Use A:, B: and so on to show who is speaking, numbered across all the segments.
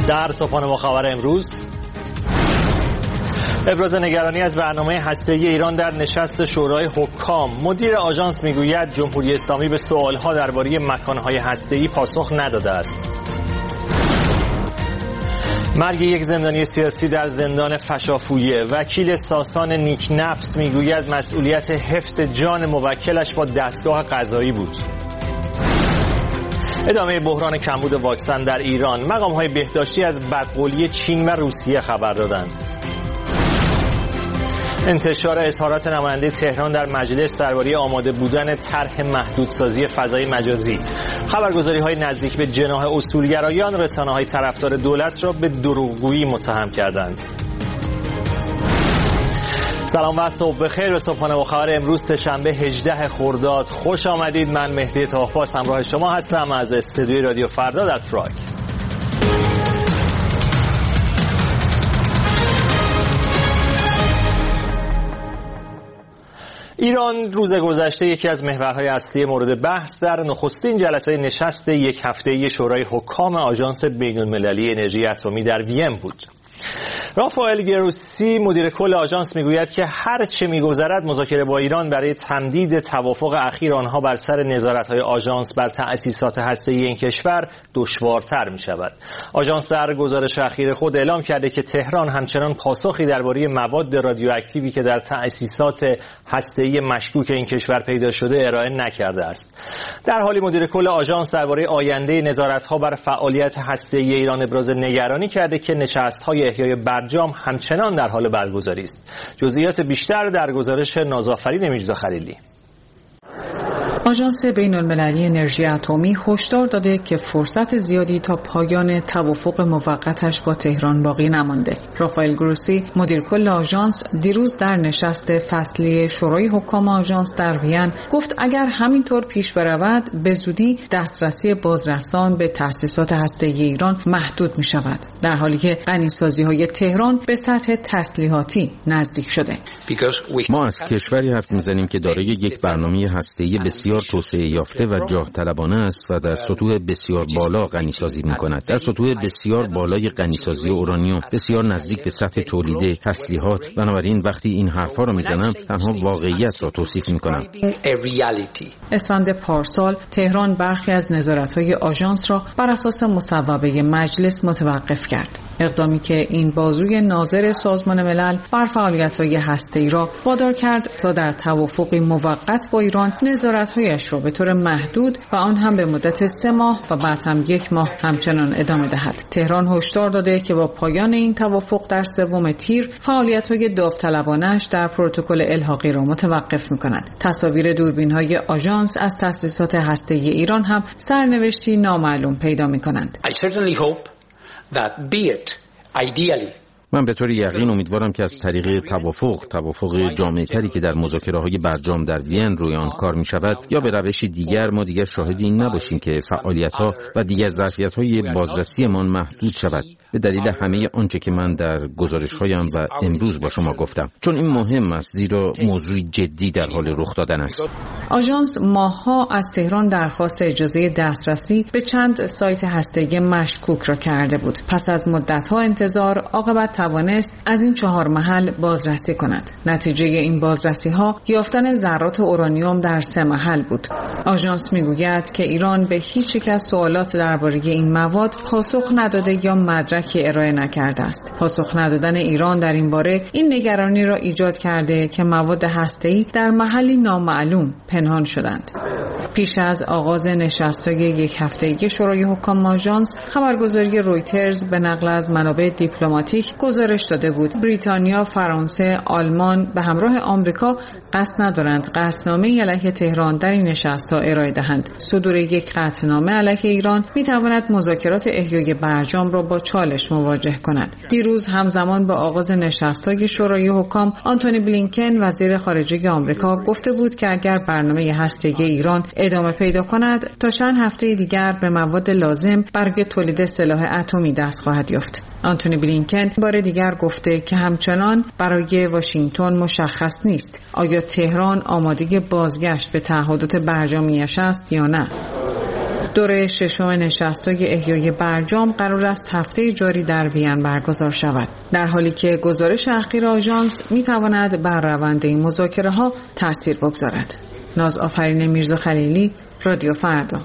A: در صبحانه با خبر امروز، ابراز نگرانی از برنامه هسته‌ای ایران در نشست شورای حکام. مدیر آژانس میگوید جمهوری اسلامی به سوالها درباره مکانهای هسته‌ای پاسخ نداده است. مرگ یک زندانی سیاسی در زندان فشافویه. وکیل ساسان نیکنفس میگوید مسئولیت حفظ جان موکلش با دستگاه قضایی بود. ادامه بحران کمبود واکسن در ایران. مقام‌های بهداشتی از بدقولی چین و روسیه خبر دادند. انتشار اظهارات نماینده تهران در مجلس درباره آماده بودن طرح محدودسازی فضای مجازی. خبرگزاری‌های نزدیک به جناح اصولگرایان رسانه‌های طرفدار دولت را به دروغگویی متهم کردند. سلام و صبح بخیر به صبحانه با خبر امروز سه‌شنبه 18 خرداد. خوش آمدید. من مهدی طاهرپاس همراه شما هستم از استودیوی رادیو فردا در پراگ. ایران روز گذشته یکی از محورهای اصلی مورد بحث در نخستین جلسه نشست یک هفته‌ای شورای حکام آژانس بین‌المللی انرژی اتمی در وین بود. رافائل گروسی مدیر کل آژانس میگوید که هر چه میگذرد مذاکره با ایران برای تمدید توافق اخیر آنها بر سر نظارت‌های آژانس بر تأسیسات هسته‌ای این کشور دشوارتر می‌شود. آژانس در گزارش اخیر خود اعلام کرده که تهران همچنان پاسخی درباره مواد رادیواکتیوی که در تأسیسات هسته‌ای مشکوک این کشور پیدا شده ارائه نکرده است. در حالی مدیر کل آژانس درباره آینده نظارت‌ها بر فعالیت هسته‌ای ایران ابراز نگرانی کرده که نشست‌های احیای برجام همچنان در حال برگزاری است. جزئیات بیشتر در گزارش نازآفرین میرزا خلیلی.
B: آژانس بین‌المللی انرژی اتمی هشدار داده که فرصت زیادی تا پایان توافق موقتش با تهران باقی نمانده. رافائل گروسی مدیر کل آژانس دیروز در نشست فصلی شورای حکام آژانس در وین گفت اگر همینطور پیش برود به زودی دسترسی بازرسان به تأسیسات هسته‌ای ایران محدود می شود، در حالی که غنی‌سازی‌های تهران به سطح تسلیحاتی نزدیک شده.
C: ما از کشوری حرف می‌زنیم که دارای یک برنامه هسته‌ای بسیار توسعه یافته و جاه طلبانه است و در سطوح بسیار بالا غنی‌سازی می‌کند. در سطوح بسیار بالای غنی‌سازی اورانیوم، بسیار نزدیک به سطح تولید تسلیحات. بنابراین وقتی این حرفا رو میزنم تنها واقعیت را توصیف می‌کنم.
B: اسفند پارسال تهران برخی از نظارت‌های آژانس را بر اساس مصوبه مجلس متوقف کرد. اقدامی که این بازوی ناظر سازمان ملل بر فعالیت‌های هسته‌ای را وادار کرد تا در توافقی موقت با ایران نظارت‌هایش را به طور محدود و آن هم به مدت 3 ماه و بعد هم 1 ماه همچنان ادامه دهد. تهران هشدار داده که با پایان این توافق در 3 تیر فعالیت‌های داوطلبانه‌اش در پروتکل الحاقی را متوقف می‌کند. تصاویر دوربین‌های آژانس از تأسیسات هسته‌ای ایران هم سرنوشتی نامعلوم پیدا می‌کنند.
C: من به طور یقین امیدوارم که از طریق توافق جامع‌تری که در مذاکره‌های برجام در وین روی آن کار می‌شود یا به روشی دیگر ما دیگر شاهد این نباشیم که فعالیت‌ها و دیگر ظرفیت‌های بازرسی‌مان محدود شود به دلیل همه آنچه که من در گزارش‌هایم و امروز با شما گفتم، چون این مهم است زیرا موضوع جدی در حال رخ دادن است.
B: آژانس ماه‌ها از تهران درخواست اجازه دسترسی به چند سایت هسته‌ای مشکوک را کرده بود. پس از مدت‌ها انتظار عاقبت توانست از این 4 محل بازرسی کند. نتیجه این بازرسی‌ها یافتن ذرات اورانیوم در 3 محل بود. آژانس می‌گوید که ایران به هیچ یک از سوالات درباره این مواد پاسخ نداده یا مدرکی ارائه نکرده است. پاسخ ندادن ایران در این باره این نگرانی را ایجاد کرده که مواد هسته‌ای در محلی نامعلوم پنهان شدند. پیش از آغاز نشست‌های یک هفته‌ای شورای حکام آژانس، خبرگزاری رویترز به نقل از منابع دیپلماتیک گزارش داده بود بریتانیا، فرانسه، آلمان به همراه آمریکا قصد ندارند قطعنامه علیه تهران در این نشست‌ها ارائه دهند. صدور یک قطعنامه علیه ایران می‌تواند مذاکرات احیای برجام را با چالش مواجه کند. دیروز همزمان با آغاز نشست‌های شورای حکام، آنتونی بلینکن وزیر خارجه آمریکا گفته بود که اگر برنامه هسته‌ای ایران ادامه پیدا کند تا چند هفته دیگر به مواد لازم برای تولید سلاح اتمی دست خواهد یافت. آنتونی بلینکن بار دیگر گفته که همچنان برای واشنگتن مشخص نیست آیا تهران آماده بازگشت به تعهدات برجامیش است یا نه. دوره ششم نشست‌های احیای برجام قرار است هفته جاری در وین برگزار شود، در حالی که گزارش اخیر آژانس می‌تواند بر روند این مذاکره‌ها تأثیر بگذارد. نازآفرین میرزا خلیلی، رادیو فردا.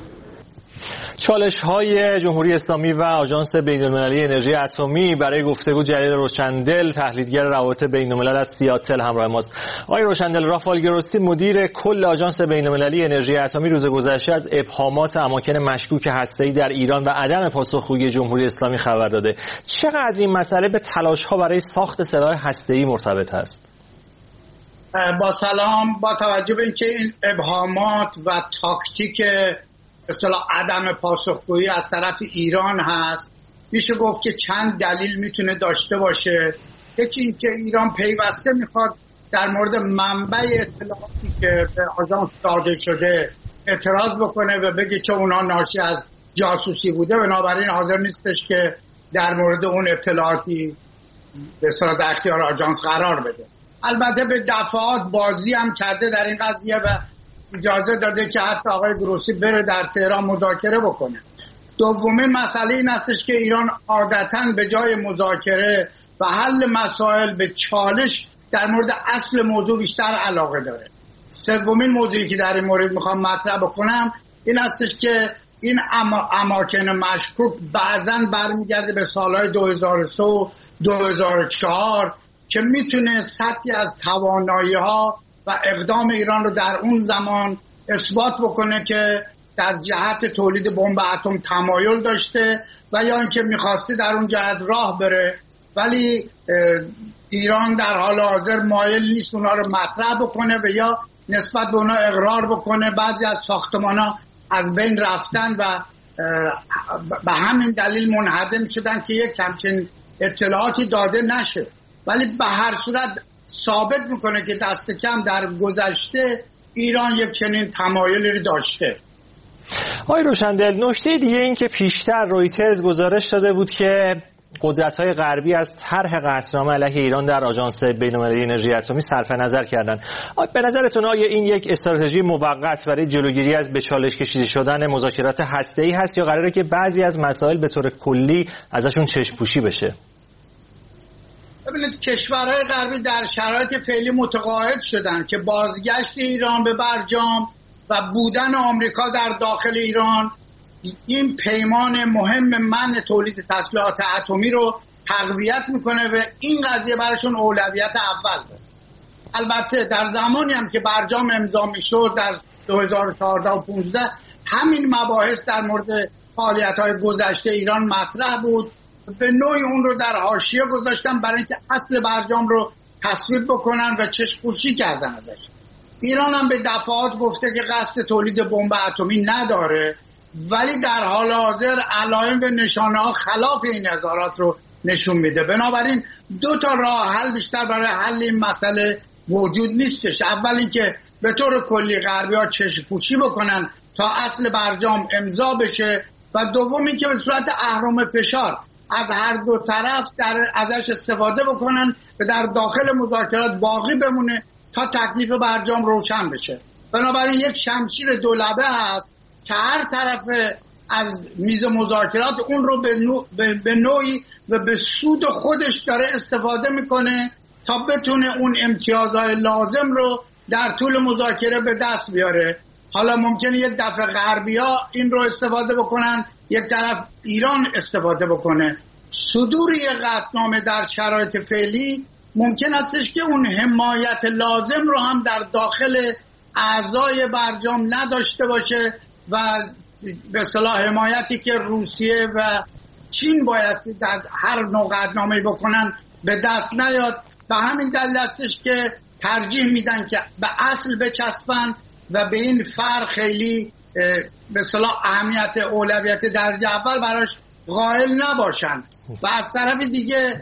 A: چالش‌های جمهوری اسلامی و آژانس بین‌المللی انرژی اتمی برای گفتگو جلیل روشندل، تحلیلگر روابط بین‌الملل از سیاتل همراه ماست. آقای روشندل، رافائل گروسی مدیر کل آژانس بین‌المللی انرژی اتمی روز گذشته از ابهامات اماکن مشکوک هسته‌ای در ایران و عدم پاسخگویی جمهوری اسلامی خبر داده. چقدر این مسئله به تلاش‌ها برای ساخت سلاح هسته‌ای مرتبط است؟
D: با سلام، با توجه به اینکه این ابهامات و تاکتیک اصطلاح عدم پاسخگویی از طرف ایران هست، میشه گفت که چند دلیل میتونه داشته باشه. یکی این که ایران پیوسته میخواد در مورد منبع اطلاعاتی که به آژانس داده شده اعتراض بکنه و بگه چه اونها ناشی از جاسوسی بوده، بنابراین حاضر نیستش که در مورد اون اطلاعاتی به اصطلاح در اختیار آژانس قرار بده. البته به دفعات بازی هم کرده در این قضیه و اجازه داده که حتی آقای گروسی بره در تهران مذاکره بکنه. دومین مسئله این هستش که ایران عادتاً به جای مذاکره و حل مسائل به چالش در مورد اصل موضوع بیشتر علاقه داره. سومین موضوعی که در این مورد میخوام مطرح بکنم این هستش که این اماکن مشکوک بعضاً برمیگرده به سالهای 2003 و 2004 که میتونه سطحی از توانایی‌ها و اقدام ایران رو در اون زمان اثبات بکنه که در جهت تولید بمب اتم تمایل داشته و یا اینکه میخواسته در اون جهت راه بره، ولی ایران در حال حاضر مایل نیست اونا رو مطرح بکنه و یا نسبت به اونا اقرار بکنه. بعضی از ساختمان‌ها از بین رفتن و به همین دلیل منهدم شدن که یک همچین اطلاعاتی داده نشه، ولی به هر صورت ثابت میکنه که دست کم در گذشته ایران یک چنین تمایلی رو داشته.
A: آقای روشندل، نکته دیگه این که پیشتر رویترز گزارش داده بود که قدرت‌های غربی از طرح قطعنامه علیه ایران در آژانس بین‌المللی انرژی اتمی صرف نظر کردند. به نظرتون آیا این یک استراتژی موقت برای جلوگیری از به چالش کشیده شدن مذاکرات هسته‌ای هست یا قراره که بعضی از مسائل به طور کلی ازشون چشم‌پوشی بشه؟
D: ببینید، کشورهای غربی در شرایط فعلی متقاعد شدن که بازگشت ایران به برجام و بودن آمریکا در داخل ایران این پیمان مهم منع تولید تسلیحات اتمی رو تقویت میکنه و این قضیه براشون اولویت اول بود. البته در زمانی هم که برجام امضا میشد در 2014 و 15 همین مباحث در مورد فعالیت‌های گذشته ایران مطرح بود، به نوعی اون رو در حاشیه گذاشتن برای اینکه اصل برجام رو تصویب بکنن و چشم‌پوشی کردن ازش. ایران هم به دفعات گفته که قصد تولید بمب اتمی نداره، ولی در حال حاضر علائم و نشانه‌ها خلاف این نظارات رو نشون میده. بنابراین دو تا راه حل بیشتر برای حل این مسئله وجود نیستش. اول اینکه به طور کلی غربی‌ها چشم‌پوشی بکنن تا اصل برجام امضا بشه و دوم اینکه به صورت اهرم فشار از هر دو طرف ازش استفاده بکنن و در داخل مذاکرات باقی بمونه تا تکلیف برجام روشن بشه. بنابراین یک شمشیر دولبه هست که هر طرف از میز مذاکرات اون رو به نوعی و به سود خودش داره استفاده میکنه تا بتونه اون امتیازهای لازم رو در طول مذاکره به دست بیاره. حالا ممکنه یک دفعه غربی‌ها این رو استفاده بکنن، یک طرف ایران استفاده بکنه. صدور یک قطعنامه در شرایط فعلی ممکن استش که اون حمایت لازم رو هم در داخل اعضای برجام نداشته باشه و به اصطلاح حمایتی که روسیه و چین بایستی از هر نوع قطعنامه‌ای بکنن به دست نیاد. به همین دلیل استش که ترجیح میدن که به اصل بچسبن و به این فرق خیلی به اصطلاح اهمیت اولویت درجه اول براش قائل نباشن و از طرف دیگه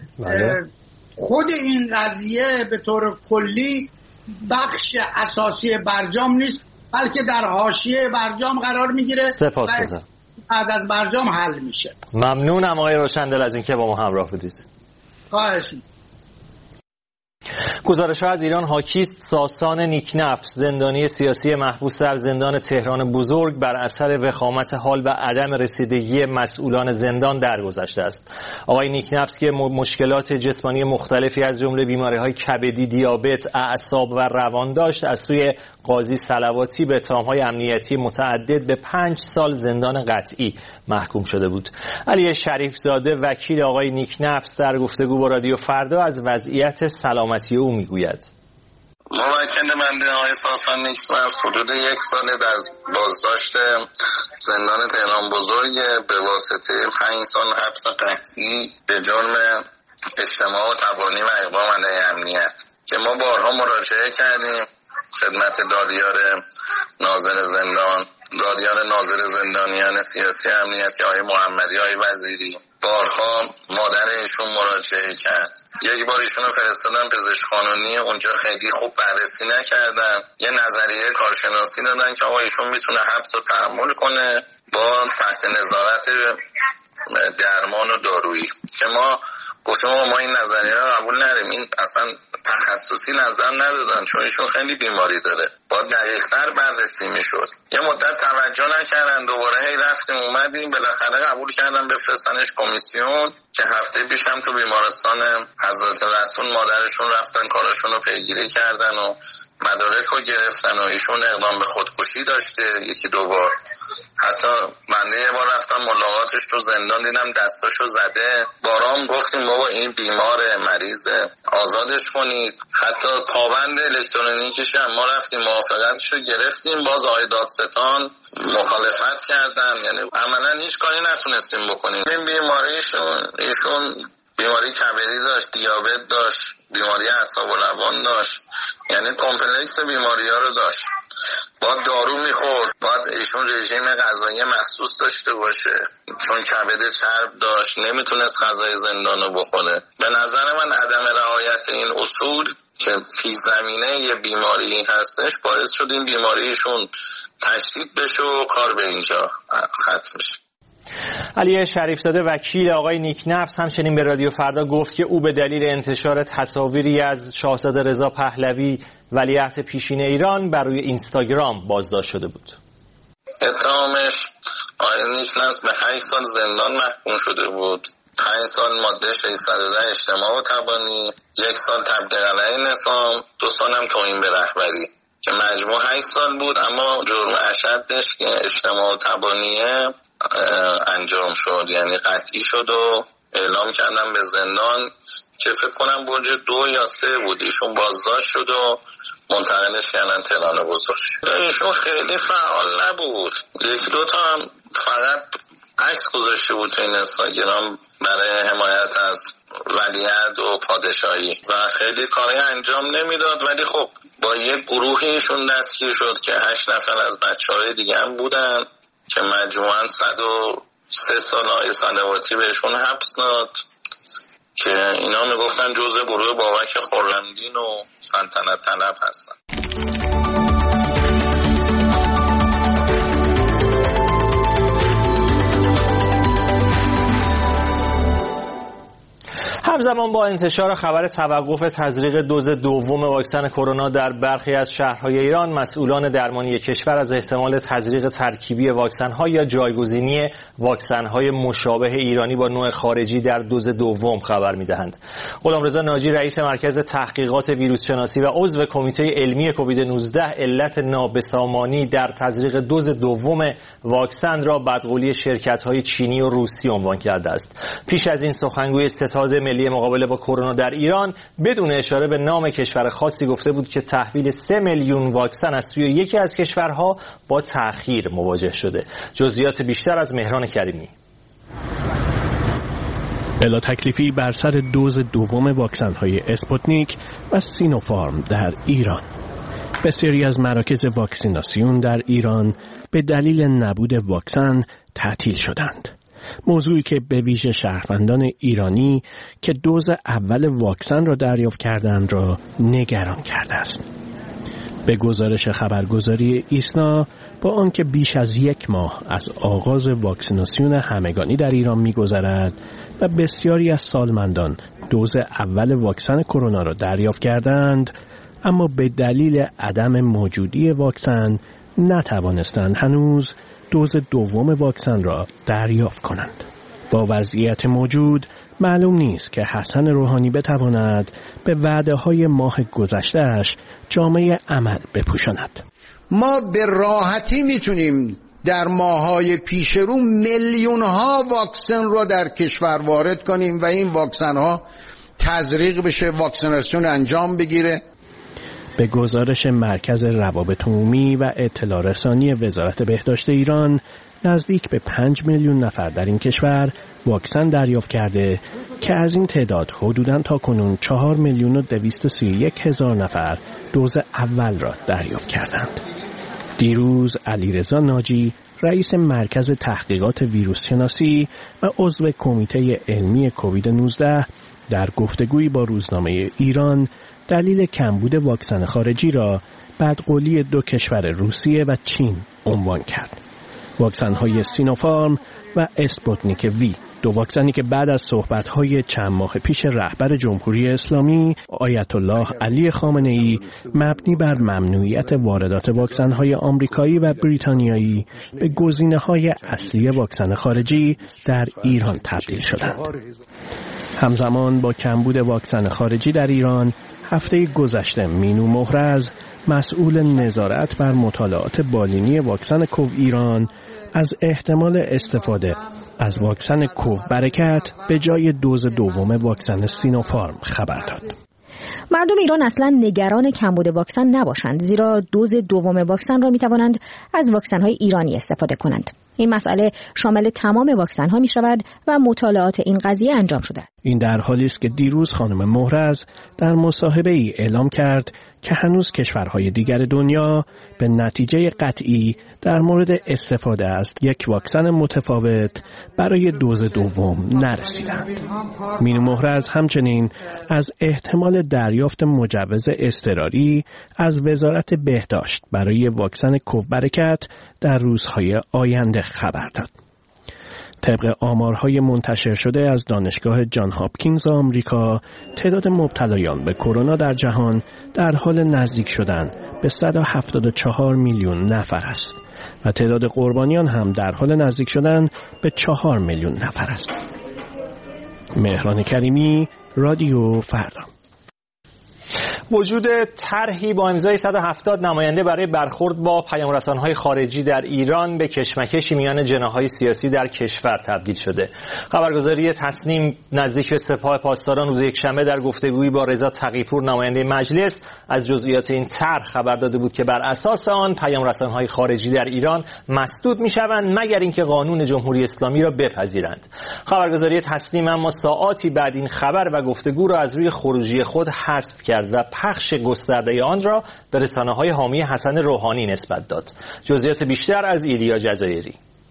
D: خود این قضیه به طور کلی بخش اساسی برجام نیست، بلکه در حاشیه برجام قرار میگیره.
A: سپاسگزارم.
D: بعد از برجام حل میشه.
A: ممنونم آقای روشندل از اینکه با ما همراه بودید.
D: خواهش می‌کنم.
A: گزارش‌ها از ایران حاکی است ساسان نیکنفس زندانی سیاسی محبوس در زندان تهران بزرگ بر اثر وخامت حال و عدم رسیدگی مسئولان زندان درگذشته است. آقای نیکنفس که مشکلات جسمانی مختلفی از جمله بیماری‌های کبدی، دیابت، اعصاب و روان داشت، از سوی قاضی صلواتی به اتهام‌های امنیتی متعدد به 5 سال زندان قطعی محکوم شده بود. علی شریفزاده وکیل آقای نیکنفس در گفتگو با رادیو فردا از وضعیت سلامتی او میگوید.
E: موکل بنده آقای ساسان نیکنفس حدود 1 سال در بازداشت زندان تهران بزرگ به واسطه 5 سال حبس قطعی به جرم اجتماع و تبانی و اقدام علیه امنیت که ما بارها مراجعه کردیم خدمت دادیار ناظر زندانیان سیاسی امنیتی آقای محمدی آقای وزیری، بارها مادر ایشون مراجعه کرد. یک بار ایشونو فرستادن پزشک قانونی، اونجا خیلی خوب بررسی نکردن، یه نظریه کارشناسی دادن که آقا ایشون میتونه حبس رو تحمل کنه با تحت نظارت درمان و دارویی که ما گفتیم ما این نظریه رو قبول نداریم، این اصلا تخصصی نظر ندادن چون ایشون خیلی بیماری داره، با دقیق‌تر بررسی میشد. یه مدت توجه نکردن، دوباره هی رفتیم اومدیم، بالاخره قبول کردن بفرستنش کمیسیون که هفته پیش هم تو بیمارستان حضرت رسول مادرشون رفتن کاراشون رو پیگیری کردن و مدارک رو گرفتن و ایشون اقدام به خودکشی داشته 1-2 بار. حتی بنده یه بار رفتم ملاقاتش تو زندان دیدم دستاشو زده، بارام گفتیم بابا این بیماره مریضه آزادش کنید. حتی پابند الکترونیکیش هم ما رفتیم موافقتش رو گرفتیم، باز آقای دادستان مخالفت کردن، یعنی عملا هیچ کاری نتونستیم بکنیم. این ایشون بیماری کبدی داشت، دیابت داشت، بیماری اعصاب و روان داشت، یعنی کمپلکس بیماری ها رو داشت. باید دارو میخورد، باید ایشون رژیم غذایی مخصوص داشته باشه چون کبد چرب داشت، نمیتونست غذای زندان رو بخوره. به نظر من عدم رعایت این اصول که فی زمینه یه بیماری هستش باعث شد این بیماریشون تشدید بشه و کار به اینجا ختم بشه.
A: علی شریفزاده وکیل آقای نیکنفس همچنین به رادیو فردا گفت که او به دلیل انتشار تصاویری از شاهزاده رضا پهلوی ولیعهد پیشین ایران بر روی اینستاگرام بازداشت شده بود.
E: اتهامش آقای نیکنفس به 8 سال زندان محکوم شده بود، 5 سال ماده 610 اجتماع و تبانی، 1 سال تبلیغ علیه نظام، 2 سال هم توهین به رهبری که مجموع 8 سال بود. اما جرم اشدش که اجتماع و تبانیه انجام شد، یعنی قطعی شد و اعلام کردن به زندان که فکر کنم برج 2 یا 3 بود. ایشون بازداشت شد و منتقلش کردن تهران بزرگ. ایشون خیلی فعال نبود، 1-2 تا هم فقط عکس گذاشته بود تو این اینستاگرام برای حمایت از ولیعهد و پادشاهی و خیلی کاری انجام نمیداد. ولی خب با یک گروهیشون دستگیر شد که 8 نفر از بچه‌های دیگه هم بودن که مجموعاً 103 سال آقای صلواتی بهشون حبس داد که اینا میگفتن جزء گروه بابک خرمدین و سلطنت طلب هستن.
A: همزمان با انتشار خبر توقف تزریق دوز دوم واکسن کرونا در برخی از شهرهای ایران، مسئولان درمانی کشور از احتمال تزریق ترکیبی واکسن‌ها یا جایگزینی واکسن‌های مشابه ایرانی با نوع خارجی در دوز دوم خبر می‌دهند. غلامرضا ناجی رئیس مرکز تحقیقات ویروس شناسی و عضو کمیته علمی کووید 19 علت نابسامانی در تزریق دوز دوم واکسن را بدقولی شرکت‌های چینی و روسی عنوان کرده است. پیش از این سخنگوی ستاد ملی مقابله با کرونا در ایران بدون اشاره به نام کشور خاصی گفته بود که تحویل 3 میلیون واکسن از سوی یکی از کشورها با تأخیر مواجه شده. جزئیات بیشتر از مهران کریمی.
F: بلا تکلیفی بر سر دوز دوم واکسن‌های اسپوتنیک و سینوفارم در ایران. بسیاری از مراکز واکسیناسیون در ایران به دلیل نبود واکسن تعطیل شدند. موضوعی که به ویژه شهروندان ایرانی که دوز اول واکسن را دریافت کردند را نگران کرده است. به گزارش خبرگزاری ایسنا، با آنکه بیش از 1 ماه از آغاز واکسیناسیون همگانی در ایران می‌گذرد و بسیاری از سالمندان دوز اول واکسن کرونا را دریافت کردند، اما به دلیل عدم موجودی واکسن نتوانستند هنوز دوز دوم واکسن را دریافت کنند. با وضعیت موجود معلوم نیست که حسن روحانی بتواند به وعده‌های ماه گذشته‌اش جامه عمل بپوشاند.
G: ما به راحتی میتونیم در ماه‌های پیش رو میلیون‌ها واکسن رو در کشور وارد کنیم و این واکسن‌ها تزریق بشه، واکسیناسیون انجام بگیره.
F: به گزارش مرکز روابط عمومی و اطلاع رسانی وزارت بهداشت ایران، نزدیک به 5 میلیون نفر در این کشور واکسن دریافت کرده که از این تعداد حدوداً تاکنون 4,231,000 نفر دوز اول را دریافت کردند. دیروز علیرضا ناجی، رئیس مرکز تحقیقات ویروس شناسی و عضو کمیته علمی کووید 19 در گفتگویی با روزنامه ایران دلیل کمبود واکسن خارجی را بدقولی 2 کشور روسیه و چین عنوان کرد. واکسن‌های سینوفارم و اسپوتنیک وی، 2 واکسنی که بعد از صحبت‌های چند ماه پیش رهبر جمهوری اسلامی آیت الله علی خامنه‌ای مبنی بر ممنوعیت واردات واکسن‌های آمریکایی و بریتانیایی به گزینه‌های اصلی واکسن خارجی در ایران تبدیل شدند. همزمان با کمبود واکسن خارجی در ایران، هفته گذشته مینو مهرز، مسئول نظارت بر مطالعات بالینی واکسن کوو ایران، از احتمال استفاده از واکسن کوو برکت به جای دوز دوم واکسن سینوفارم خبر داد.
H: مردم ایران اصلا نگران کمبود واکسن نباشند، زیرا دوز دوم واکسن را میتوانند از واکسن‌های ایرانی استفاده کنند. این مسئله شامل تمام واکسن‌ها می‌شود و مطالعات این قضیه انجام شده.
F: این در حالی است که دیروز خانم مهرز در مصاحبه‌ای اعلام کرد که هنوز کشورهای دیگر دنیا به نتیجه قطعی در مورد استفاده از یک واکسن متفاوت برای دوز دوم نرسیدند. مینو مهرز همچنین از احتمال دریافت مجوز اضطراری از وزارت بهداشت برای واکسن کوو برکت در روزهای آینده خبر داد. طبق آمارهای منتشر شده از دانشگاه جان هاپکینز آمریکا، تعداد مبتلایان به کرونا در جهان در حال نزدیک شدن به 174 میلیون نفر است و تعداد قربانیان هم در حال نزدیک شدن به 4 میلیون نفر است. مهران کریمی، رادیو فردا.
A: وجود طرحی با امضای 170 نماینده برای برخورد با پیام‌رسان‌های خارجی در ایران به کشمکشی میان جناح‌های سیاسی در کشور تبدیل شده. خبرگزاری تصنیم نزدیک به سپاه پاسداران روز یکشنبه در گفتگویی با رضا تقی‌پور نماینده مجلس از جزئیات این طرح خبر داده بود که بر اساس آن پیام‌رسان‌های خارجی در ایران مسدود می‌شوند مگر اینکه قانون جمهوری اسلامی را بپذیرند. خبرگزاری تصنیم اما ساعاتی بعد این خبر و گفتگو را از روی خروجی خود حذف کرد و پخش گسترده آن را به رسانه‌های حامی حسن روحانی نسبت داد. جزئیات بیشتر از ایلیا جزایری.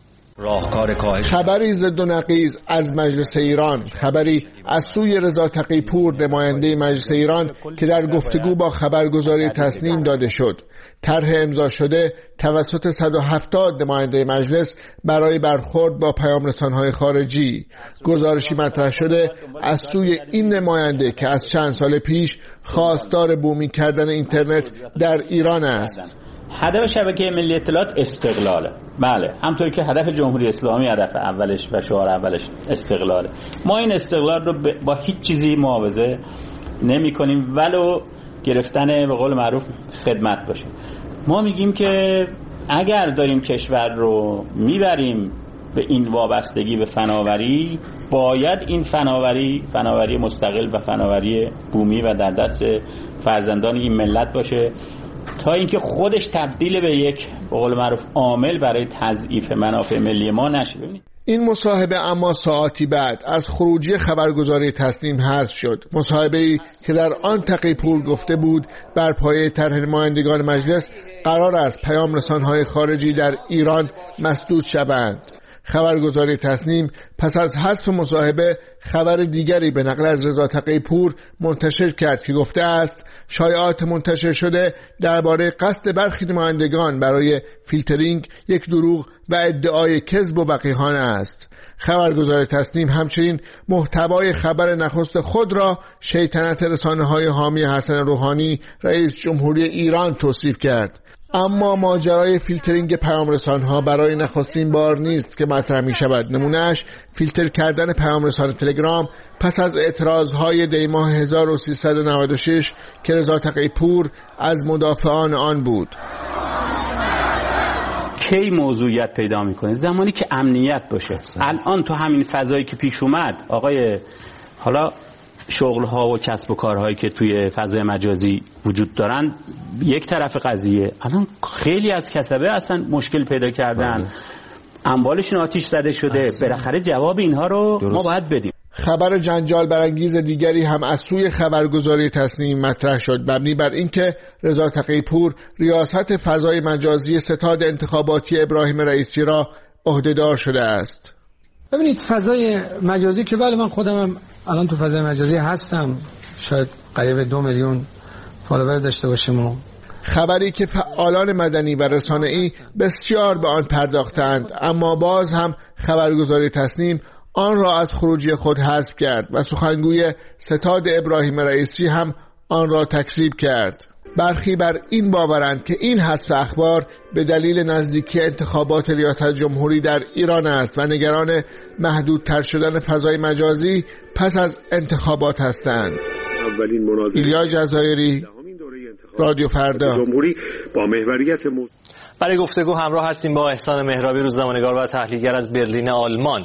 I: خبری ضد و نقیض از مجلس ایران، خبری از سوی رضا تقی‌پور نماینده مجلس ایران که در گفتگو با خبرگزاری تصنیم داده شد. طرح امضا شده توسط 170 نماینده مجلس برای برخورد با پیام‌رسان‌های خارجی. گزارشی مطرح شده از سوی این نماینده که از چند سال پیش خواستار بومی کردن اینترنت در ایران است.
J: هدف شبکه ملی اطلاعات استقلاله. بله، همطور که هدف جمهوری اسلامی هدف اولش و شعار اولش استقلاله. ما این استقلال رو با هیچ چیزی معاوضه نمی کنیم ولو گرفتن به قول معروف خدمت باشه. ما میگیم که اگر داریم کشور رو میبریم به این وابستگی به فناوری، باید این فناوری مستقل و فناوری بومی و در دست فرزندان این ملت باشه تا اینکه خودش تبدیل به یک به قول معروف عامل برای تضعیف منافع ملی ما نشه.
I: این مصاحبه اما ساعتی بعد از خروجی خبرگزاری تصنیم حذف شد. مصاحبه‌ای که در آن تقی‌پور گفته بود بر پایه طرح نمایندگان مجلس قرار است پیام‌رسان‌های خارجی در ایران مسدود شوند. خبرگزاری تصنیم پس از حذف مصاحبه خبر دیگری به نقل از رضا تقی‌پور منتشر کرد که گفته است شایعات منتشر شده درباره قصد برخی نمایندگان برای فیلترینگ یک دروغ و ادعای کذب و وقیحانه است. خبرگزاری تصنیم همچنین محتوای خبر نخست خود را شیطنت رسانه‌های حامی حسن روحانی رئیس جمهوری ایران توصیف کرد. اما ماجرای فیلترینگ پیام‌رسان‌ها برای نخستین بار نیست که مطرح می‌شود. نمونه‌اش فیلتر کردن پیام‌رسان تلگرام پس از اعتراضهای دیماه 1396 که رضا تقی‌پور از مدافعان آن بود.
J: کی موضوعیت پیدا میکنه؟ زمانی که امنیت باشه. الان تو همین فضایی که پیش اومد آقای حالا شغل‌ها و کسب و کارهایی که توی فضای مجازی وجود دارن یک طرف قضیه، الان خیلی از کسبه اصلا مشکل پیدا کردن، اموالشون آتیش زده شده. بالاخره جواب اینها رو ما باید بدیم.
I: خبر جنجال برانگیز دیگری هم از سوی خبرگزاری تصنیم مطرح شد، مبنی بر اینکه رضا تقی‌پور ریاست فضای مجازی ستاد انتخاباتی ابراهیم رئیسی را عهدهدار شده است.
K: ببینید فضای مجازی که بله من خودم الان تو فضای مجازی هستم، شاید قریب 2 میلیون فالوور داشته باشیم.
I: خبری که فعالان مدنی و رسانه‌ای بسیار به آن پرداختند، اما باز هم خبرگزاری تصنیم آن را از خروجی خود حذف کرد و سخنگوی ستاد ابراهیم رئیسی هم آن را تکذیب کرد. برخی بر این باورند که این حذف اخبار به دلیل نزدیکی انتخابات ریاست جمهوری در ایران است و نگران محدودتر شدن فضای مجازی پس از انتخابات هستند. ایلیا جزایری، رادیو فردا.
L: جمهوری با محوریت
A: برای گفتگو همراه هستیم با احسان مهرابی، روزنامه‌نگار و تحلیلگر از برلین آلمان.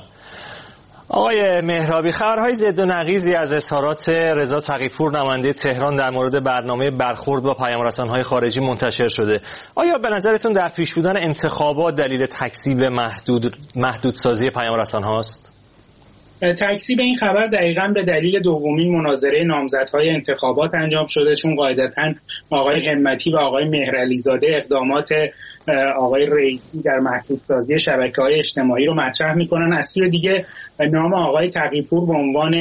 A: آقای مهرابی، خبرهای ضد و نقیضی از اظهارات رضا تقی‌پور نماینده تهران در مورد برنامه برخورد با پیام‌رسان‌های خارجی منتشر شده. آیا به نظرتون در پیش بودن انتخابات دلیل تکذیب محدودسازی پیام‌رسان‌هاست؟
M: تکذیب این خبر دقیقاً به دلیل دومین مناظره نامزدهای انتخابات انجام شده، چون قاعدتاً آقای همتی و آقای مهرعلیزاده اقدامات آقای رئیسی در محدودسازی شبکه‌های اجتماعی رو مطرح می‌کنن. از سوی دیگه نام آقای تقی‌پور به عنوان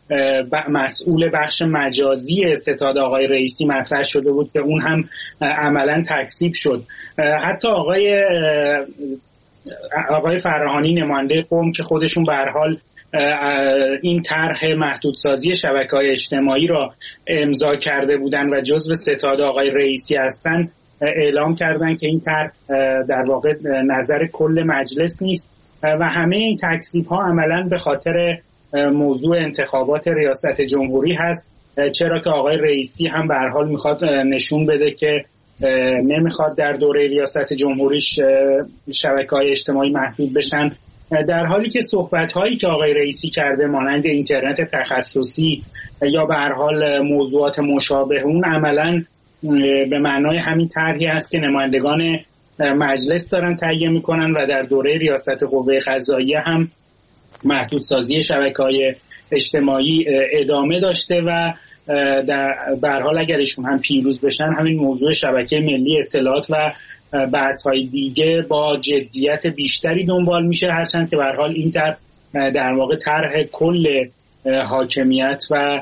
M: مسئول بخش مجازی ستاد آقای رئیسی مطرح شده بود که اون هم عملاً تکذیب شد. حتی آقای فرهانی نماینده قم که خودشون به هر حال این طرح محدودسازی شبکه‌های اجتماعی را امضا کرده بودند و جزو ستاد آقای رئیسی هستند، اعلام کردند که این طرح در واقع نظر کل مجلس نیست و همه این تکذیب‌ها عملاً به خاطر موضوع انتخابات ریاست جمهوری هست، چرا که آقای رئیسی هم به هر حال میخواد نشون بده که نمیخواد در دوره ریاست جمهوریش شبکه‌های اجتماعی محدود بشن، در حالی که صحبت‌هایی که آقای رئیسی کرده مانند اینترنت تخصصی یا به هر حال موضوعات مشابه اون عملاً به معنای همین طرحی است که نمایندگان مجلس دارن تهیه میکنن و در دوره ریاست قوه قضاییه هم محدودسازی شبکه‌های اجتماعی ادامه داشته و به هر حال اگر ایشون هم پیروز بشن همین موضوع شبکه ملی اطلاعات و بحث‌های دیگه با جدیت بیشتری دنبال میشه، هرچند که به هر حال این در واقع طرح کل حاکمیت و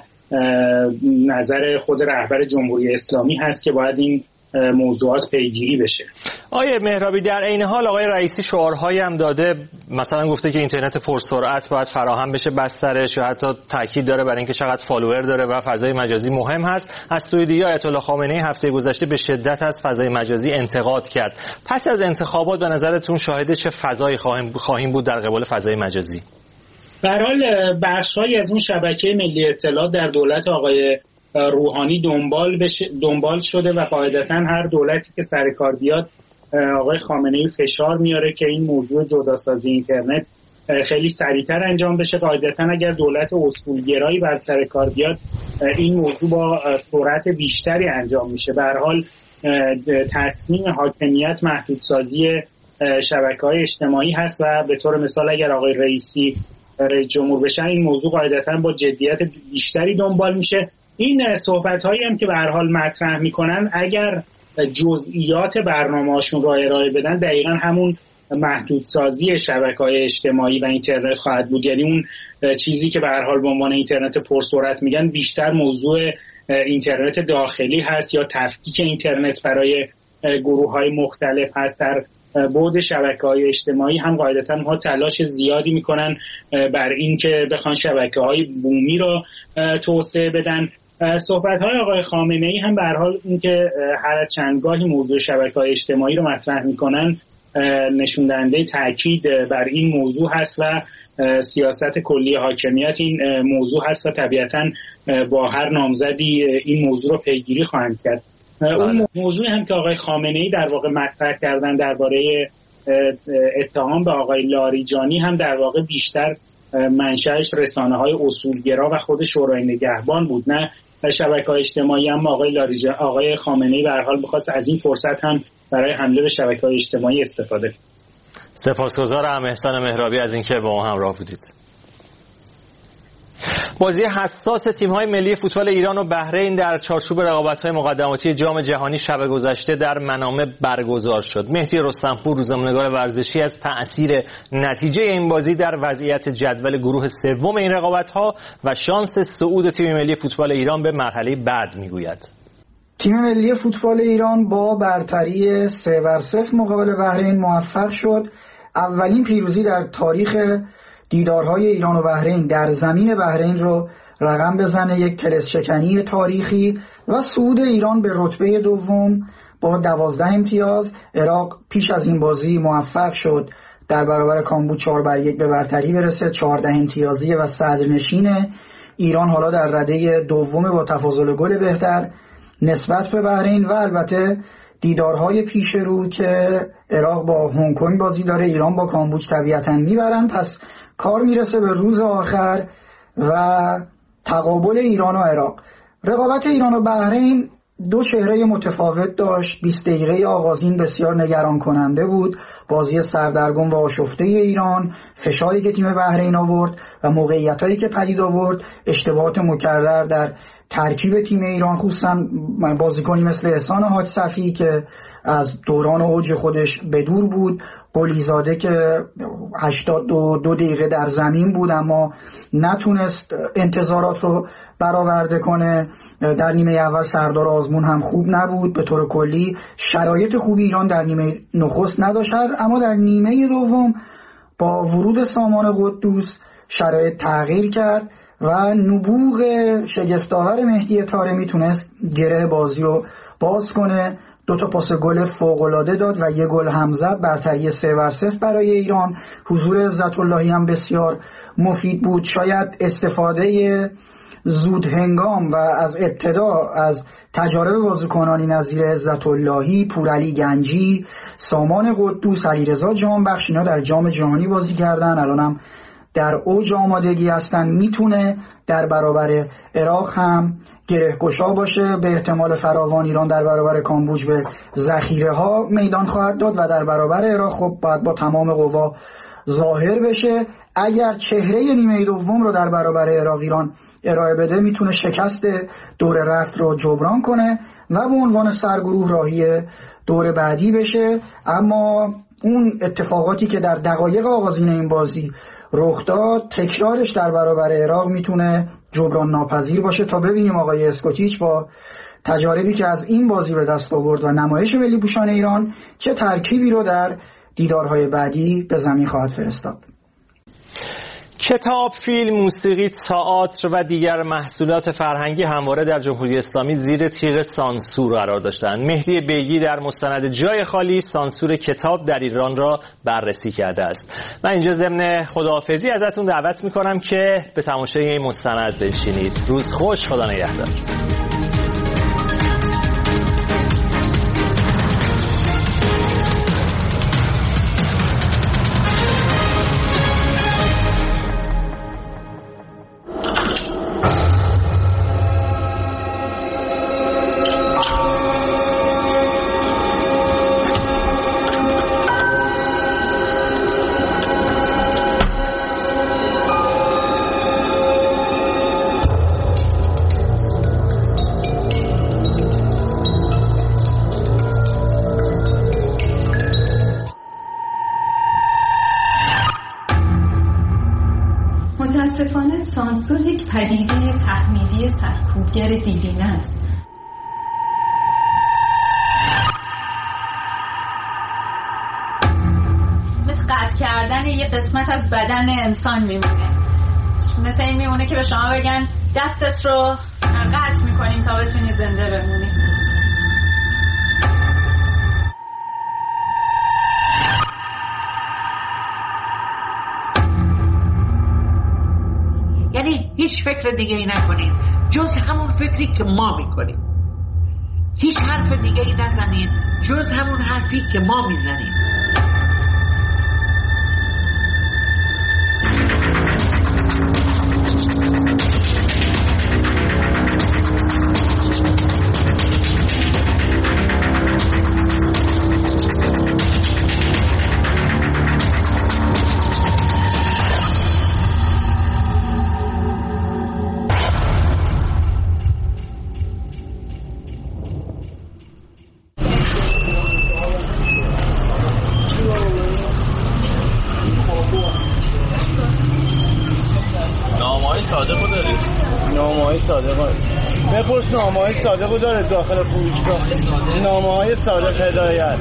M: نظر خود رهبر جمهوری اسلامی هست که باید این موضوعات پیگیری بشه.
A: آقای مهرابی، در عین حال آقای رئیسی شعارهایی هم داده، مثلا گفته که اینترنت پرسرعت باید فراهم بشه بسترش، یا حتی تاکید داره بر اینکه چقدر فالوور داره و فضای مجازی مهم هست. از سوی دیگه آیت الله خامنه‌ای هفته گذشته به شدت از فضای مجازی انتقاد کرد. پس از انتخابات به نظرتون شاهد چه فضایی خواهیم بود در قبال فضای مجازی؟
M: به هر حال بخش‌هایی از اون شبکه ملی اطلاعات در دولت آقای روحانی دنبال شده و قاعدتاً هر دولتی که سر کار بیاد آقای خامنه‌ای فشار میاره که این موضوع جداسازی اینترنت خیلی سریعتر انجام بشه. قاعدتاً اگر دولت اصولگرایی بر سر کار بیاد این موضوع با سرعت بیشتری انجام میشه. به هر حال تصمیم حاکمیت محدودسازی شبکه‌های اجتماعی هست و به طور مثال اگر آقای رئیسی رئیس جمهور بشن این موضوع قاعدتاً با جدیت بیشتری دنبال میشه. این صحبت‌هایی هم که به هر حال مطرح می‌کنن اگر جزئیات برنامه‌هاشون را ارائه بدن دقیقاً همون محدودسازی شبکه‌های اجتماعی و اینترنت خواهد بود. یعنی اون چیزی که به هر حال به عنوان اینترنت پرسرعت میگن بیشتر موضوع اینترنت داخلی هست یا تفکیک اینترنت برای گروه‌های مختلف هست. در بعد شبکه‌های اجتماعی هم قاعدتاً ما تلاش زیادی میکنن بر این که بخوان شبکه‌های بومی رو توسعه بدن. صحبت‌های آقای خامنه‌ای هم به هر حال این که هر چندگاهی موضوع شبکه‌های اجتماعی رو مطرح میکنن نشون دهنده تاکید بر این موضوع هست و سیاست کلی حاکمیت این موضوع هست و طبیعتاً با هر نامزدی این موضوع رو پیگیری خواهند کرد. اون موضوعی هم که آقای خامنه‌ای در واقع مطرح کردن درباره اتهام به آقای لاریجانی هم در واقع بیشتر منشأش رسانه‌های اصولگرا و خود شورای نگهبان بود، نه شبکه‌های اجتماعی. هم آقای خامنه‌ای به هر حال می‌خواست از این فرصت هم برای حمله به شبکه‌های اجتماعی استفاده کنه.
A: سپاسگزارم احسان مهرابی از اینکه با ما همراه بودید. بازی حساس تیم‌های ملی فوتبال ایران و بحرین در چارچوب رقابت‌های مقدماتی جام جهانی شب گذشته در منامه برگزار شد. مهدی رستمپور، روزنامه‌نگار ورزشی، از تأثیر نتیجه این بازی در وضعیت جدول گروه سوم این رقابت‌ها و شانس صعود تیم ملی فوتبال ایران به مرحله بعد می‌گوید.
N: تیم ملی فوتبال ایران با برتری 3-0 مقابل بحرین موفق شد اولین پیروزی در تاریخ دیدارهای ایران و بحرین در زمین بحرین رو رقم بزنه، یک طلسم‌شکنی تاریخی و صعود ایران به رتبه دوم با 12 امتیاز. عراق پیش از این بازی موفق شد در برابر کامبوج 4-1 به برتری برسه، 14 امتیازی و صدرنشینه. ایران حالا در رده دوم با تفاضل گل بهتر نسبت به بحرین و البته دیدارهای پیش رو که عراق با هنگ کنگ بازی داره، ایران با کامبوج طبیعتاً میبرن. پس کار میرسه به روز آخر و تقابل ایران و عراق. رقابت ایران و بحرین دو چهره متفاوت داشت. 20 دقیقه آغازین بسیار نگران کننده بود. بازی سردرگم و آشفته ایران، فشاری که تیم بحرین آورد و موقعیتایی که پدید آورد، اشتباهات مکرر در ترکیب تیم ایران، خصوصا بازیکنی مثل احسان حاج صفی که از دوران اوج خودش بدور بود، قلیزاده که 82 دقیقه در زمین بود اما نتونست انتظارات رو برآورده کنه. در نیمه اول سردار آزمون هم خوب نبود. به طور کلی شرایط خوبی ایران در نیمه نخست نداشت، اما در نیمه دوم با ورود سامان قدوس شرایط تغییر کرد و نبوغ شگفت‌آور مهدی طارمی تونست گره بازی رو باز کنه. 2 پاس گل فوق‌العاده داد و 1 گل هم زد. برتری 3-0 برای ایران. حضور عزت اللهی هم بسیار مفید بود. شاید استفاده زود هنگام و از ابتدا از تجارب بازیکنانی نظیر عزت اللهی، پورعلی گنجی، سامان قدوس، علیرضا جهانبخش، اینا در جام جهانی بازی کردن، الانم در اوج آمادگی هستن. میتونه در برابر عراق هم گره‌گشا باشه. به احتمال فراوان ایران در برابر کامبوج به ذخیره ها میدان خواهد داد و در برابر عراق خب باید با تمام قوا ظاهر بشه. اگر چهره نیمه دوم رو در برابر عراق ایران ارائه بده، میتونه شکست دور رفت رو جبران کنه و به عنوان سرگروه راهی دور بعدی بشه. اما اون اتفاقاتی که در دقایق آغازین این بازی رخ داد، تکرارش در برابر عراق میتونه جبران ناپذیر باشه. تا ببینیم آقای اسکوچیچ با تجاربی که از این بازی به دست آورد و نمایش ملی پوشان ایران چه ترکیبی رو در دیدارهای بعدی به زمین خواهد فرستاد.
A: کتاب، فیلم، موسیقی، تئاتر و دیگر محصولات فرهنگی همواره در جمهوری اسلامی زیر تیغ سانسور قرار داشتند. مهدی بیگی در مستند جای خالی سانسور کتاب در ایران را بررسی کرده است. من اینجا ضمن خداحافظی ازتون دعوت میکنم که به تماشای این مستند بنشینید. روز خوش، خدا نگهدار.
O: متاسفانه سانسور یک پدیده تحمیلی سرکوبگر دیرینه است.
P: مثل قطع کردن یه قسمت از بدن انسان میمونه. مثل این میمونه که به شما بگن دستت رو قطع میکنیم تا بتونی زنده بمونی.
Q: یعنی هیچ فکر دیگه ای نکنید جز همون فکری که ما میکنیم. هیچ حرف دیگه ای نزنید جز همون حرفی که ما میزنیم.
R: بپرس نامه‌های صادقو داره داخل فروشگاه. نامه‌های صادق هدایت.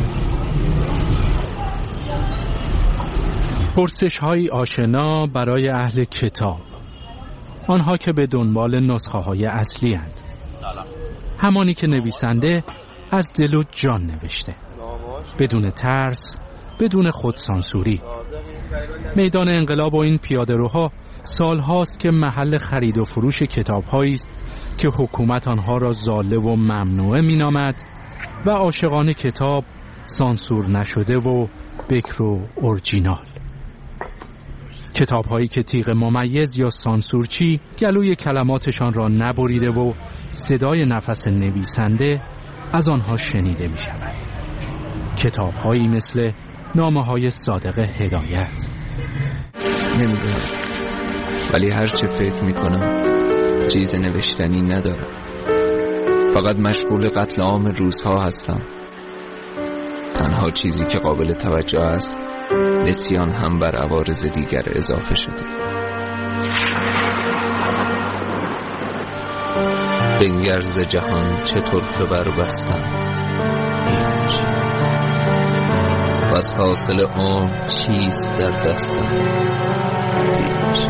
C: پرسش‌های آشنا برای اهل کتاب، آنها که به دنبال نسخه‌های اصلی اند، همانی که نویسنده از دل و جان نوشته، بدون ترس، بدون خودسانسوری. میدان انقلاب و این پیاده‌روها سال هاست که محل خرید و فروش کتاب‌هایی است که حکومت آنها را ضاله و ممنوعه می‌نامد و عاشقان کتاب سانسور نشده و بکر و اورجینال. کتاب‌هایی که تیغ ممیز یا سانسورچی گلوی کلماتشان را نبریده و صدای نفس نویسنده از آنها شنیده می‌شود. کتاب‌هایی مثل نامه‌های صادق هدایت.
S: نمی‌دونم، ولی هر چه فکر میکنم چیز نوشتنی ندارم. فقط مشغول قتل عام روزها هستم. تنها چیزی که قابل توجه است نسیان هم بر عوارض دیگر اضافه شده. بنگر ز جهان چطور خبر بستم، هیچ. بس حاصل عمر چیست در دستم، هیچ.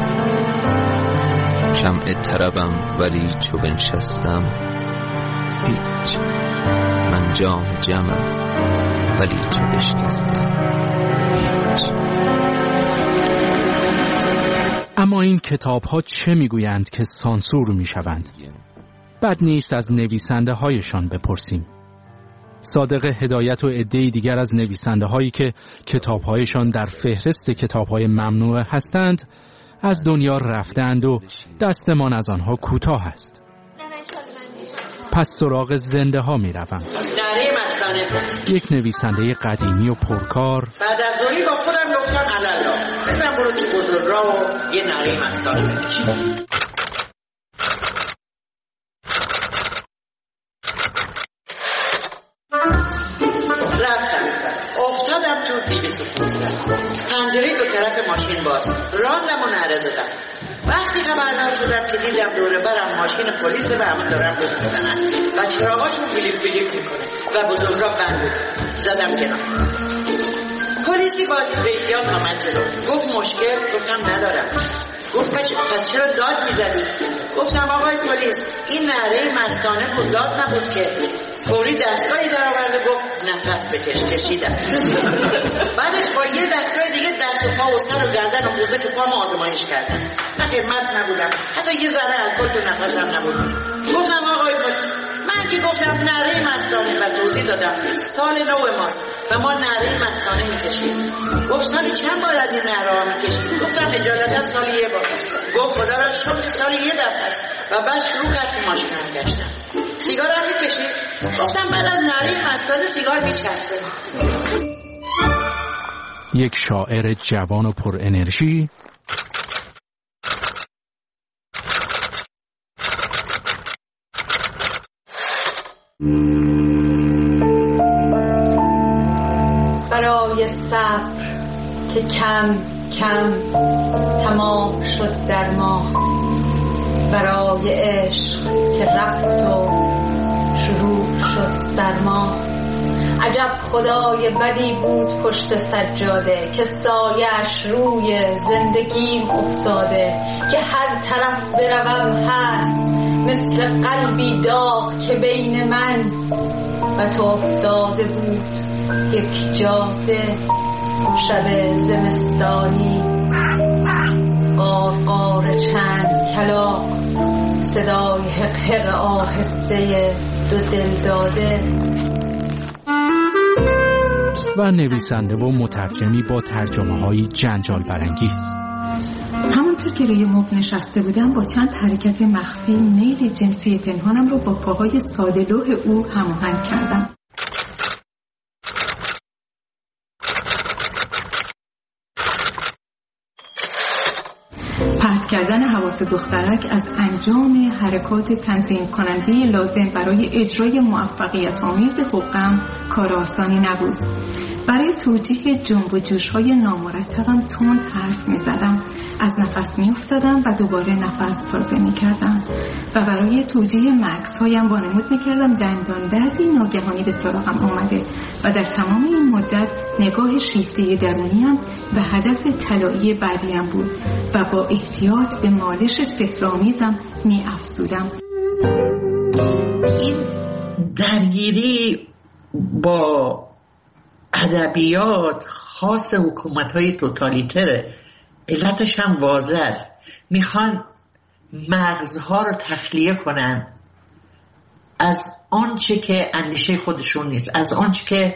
S: شمع طربم ولی چو بنشستم، هیچ. من جام جمم ولی چو بشکستم، هیچ.
C: اما این کتاب ها چه میگویند که سانسور میشوند؟ بد نیست از نویسنده هایشان بپرسیم. صادق هدایت و عده‌ای دیگر از نویسنده هایی که کتاب هایشان در فهرست کتاب های ممنوع هستند از دنیا رفتند و دستمان از آنها کوتاه است. پس سراغ زنده ها می روند. یک نویسنده قدیمی و پرکار
Q: بعد از دوری با خودم گفتم علالا بزن برو تو بزرگراه و یه نره مستانه بکشم. رفتم افتادم تو 215 پنجره دو طرف ماشین باز راندم و نره زدم. وقتی خبردار شدم که دیدم دوره برم ماشین پلیس و همه دارم بزن میزنن و چراغاشون بیلیپ بیلیپ میکنه و بزرگراه بند بود. زدم کنار. پلیسی با احتیاط آمد جلو. گفت مشکل؟ گفتم ندارم. گفت پس چرا داد میزدی؟ گفتم آقای پلیس این نره مستانه بود، داد نبود که. فوری دستگاهی در آورده گفت نفس بکش. کشیدم. بعدش با یه دستگاه دیگه دست و پا و سر و گردن و قوزه تو پام آزمایش کردم. نخیر مست نبودم، حتی یه ذره الکل تو نفسم نبود. گفتم آقای پلیس من که گفتم نره مستانه و توضیح دادم سال نو ماست و ما نره مستانه میکشیم. گفت سالی چند بار از این نره ها میکشیم؟ گفتم اجالتا سالی یه بار. گفت خدا را شکر سالی یه دفعه است و بعد شروع کرد که ماشین هم گشتم. سیگار هم میکشید؟ گفتم بعد از نره مستانه سیگار میچسبه.
C: یک شاعر جوان و پر انرژی
O: برای صبر که کم کم تمام شد در ما برای عشق که رفت و شروع شد سرما. عجب خدای بدی بود پشت سجاده که سایه‌اش روی زندگیم افتاده، که هر طرف بروم هست مثل قلبی داغ که بین من و تو افتاده بود یک جاده. شب زمستانی قارقار چند کلاغ، صدای حق آهسته دو دل داده.
T: و نویسنده و مترجمی با ترجمه‌های جنجال برانگیز.
O: همونطور که روی مبل نشسته بودم با چند حرکت مخفی میل جنسی پنهانم رو با پاهای ساده‌لوح او هماهنگ کردم. پرت کردن حواس دخترک از انجام حرکات تنظیم کننده لازم برای اجرای موفقیت آمیز حقم کار آسانی نبود. برای توجیه جنب و جوش‌های نامرتبم تند حرف می‌زدم، از نفس می‌افتادم و دوباره نفس تازه می‌کردم و برای توجیه مکث‌هایم وانمود می‌کردم دندان دردی ناگهانی به سراغم آمده و در تمام این مدت نگاه شیفته درونیم به هدف طلایی بعدیم بود و با احتیاط به مالش سحرآمیزم می‌افزودم.
Q: این درگیری با ادبیات خاص حکومت‌های توتالیتره. علتش هم واضح است. میخوان مغزها رو تخلیه کنن از آنچه که اندیشه خودشون نیست، از آنچه که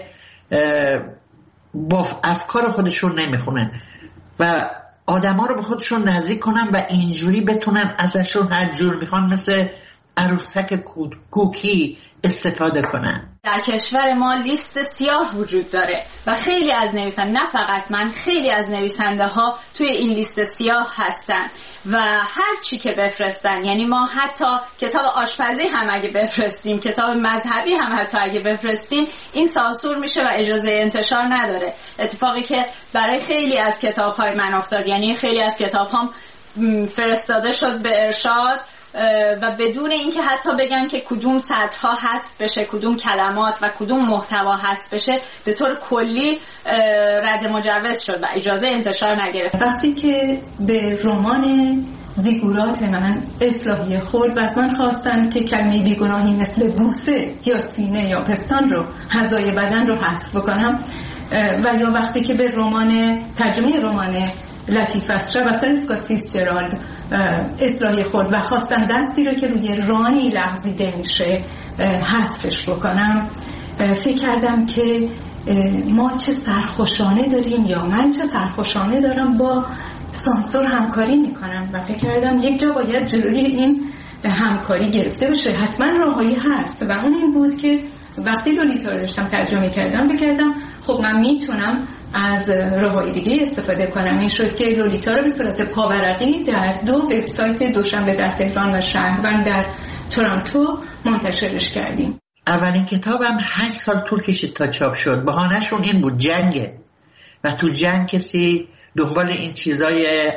Q: با افکار خودشون نمیخونن و آدم‌ها رو به خودشون نزدیک کنن و اینجوری بتونن ازشون هر جور میخوان مثل عروسک کوکی استفاده کنن.
P: در کشور ما لیست سیاه وجود داره و خیلی از نویسنده، نه فقط من، خیلی از نویسنده ها توی این لیست سیاه هستن و هر چی که بفرستن، یعنی ما حتی کتاب آشپزی هم اگه بفرستیم، کتاب مذهبی هم حتی اگه بفرستیم، این سانسور میشه و اجازه انتشار نداره. اتفاقی که برای خیلی از کتاب‌های من افتاد، یعنی خیلی از کتاب‌هام فرستاده شد به ارشاد و بدون اینکه حتی بگن که کدوم سطرها حذف بشه، کدوم کلمات و کدوم محتوا حذف بشه، به طور کلی رد مجوز شد و اجازه انتشار نگرفت.
O: وقتی که به رمان زیگورات من اصلاحیه خورد و از من خواستن که کلمه بیگناهی مثل بوسه یا سینه یا پستان رو، اعضای بدن رو حذف بکنم، و یا وقتی که به ترجمه رمان لطیف اسرا و اثر اسکات فیتزجرالد اصلاحی خورد و خواستن دستی رو که روی رانی لغزیده میشه حذفش بکنم، فکر کردم که ما چه سرخوشانه داریم یا من چه سرخوشانه دارم با سانسور همکاری میکنم و فکر کردم یک جا باید جلوی این همکاری گرفته بشه، حتما راهایی هست و اون این بود که وقتی لولیتا رو داشتم ترجمه کردم بکردم خب من میتونم از راههای دیگه استفاده کنم. این شد که لولیتا رو به صورت پاورقی در 2 وبسایت دوشنبه در تهران و شهروند در تورنتو منتشرش کردیم.
Q: اولین کتابم 8 سال طول کشید تا چاپ شد. بهانه‌شون این بود جنگه و تو جنگ کسی دنبال این چیزای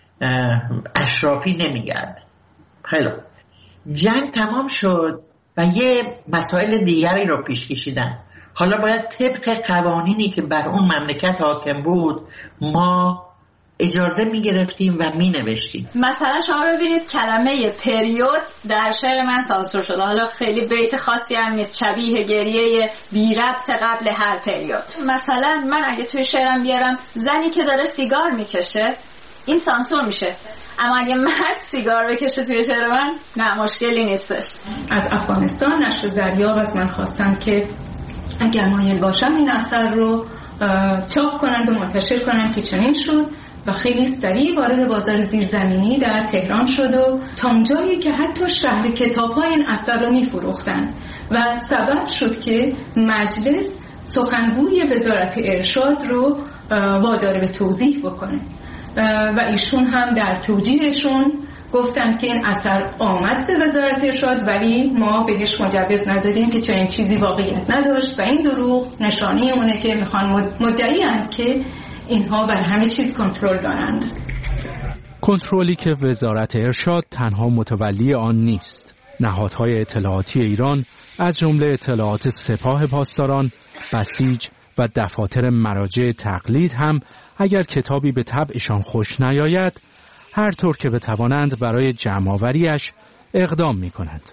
Q: اشرافی نمیگرده. خیلی جنگ تمام شد و یه مسائل دیگری رو پیش کشیدن. حالا باید طبق قوانینی که بر اون مملکت حاکم بود ما اجازه می گرفتیم و می نوشتیم.
P: مثلا شما ببینید کلمه پریود در شعر من سانسور شده. حالا خیلی بیت خاصی هم نیست، شبیه گریه بی ربط قبل هر پریود. مثلا من اگه توی شعرم بیارم زنی که داره سیگار میکشه، این سانسور میشه، اما اگه مرد سیگار بکشه توی شعر من، نه مشکلی نیستش.
O: از افغانستان نشر زریاب از من خواستن که اگر مایل باشم این اثر رو چاپ کنند و منتشر کنند که چنین شد و خیلی سریع وارد بازار زیرزمینی در تهران شد و تا اونجایی که حتی شهر کتاب‌ها این اثر رو می‌فروختند و سبب شد که مجلس سخنگوی وزارت ارشاد رو وادار به توضیح بکنه و ایشون هم در توجیهشون گفتند که این اثر آمد به وزارت ارشاد ولی ما بهش مجوز ندادیم که چنین چیزی واقعیت نداشت و این دروغ نشانه اونه که میخوان مدعی‌اند که اینها بر همه چیز کنترل دارند.
T: کنترلی که وزارت ارشاد تنها متولی آن نیست. نهادهای اطلاعاتی ایران از جمله اطلاعات سپاه پاسداران، بسیج و دفاتر مراجع تقلید هم اگر کتابی به طبعشان خوش نیاید، هر طور که بتوانند برای جمع‌آوری‌اش اقدام می‌کنند.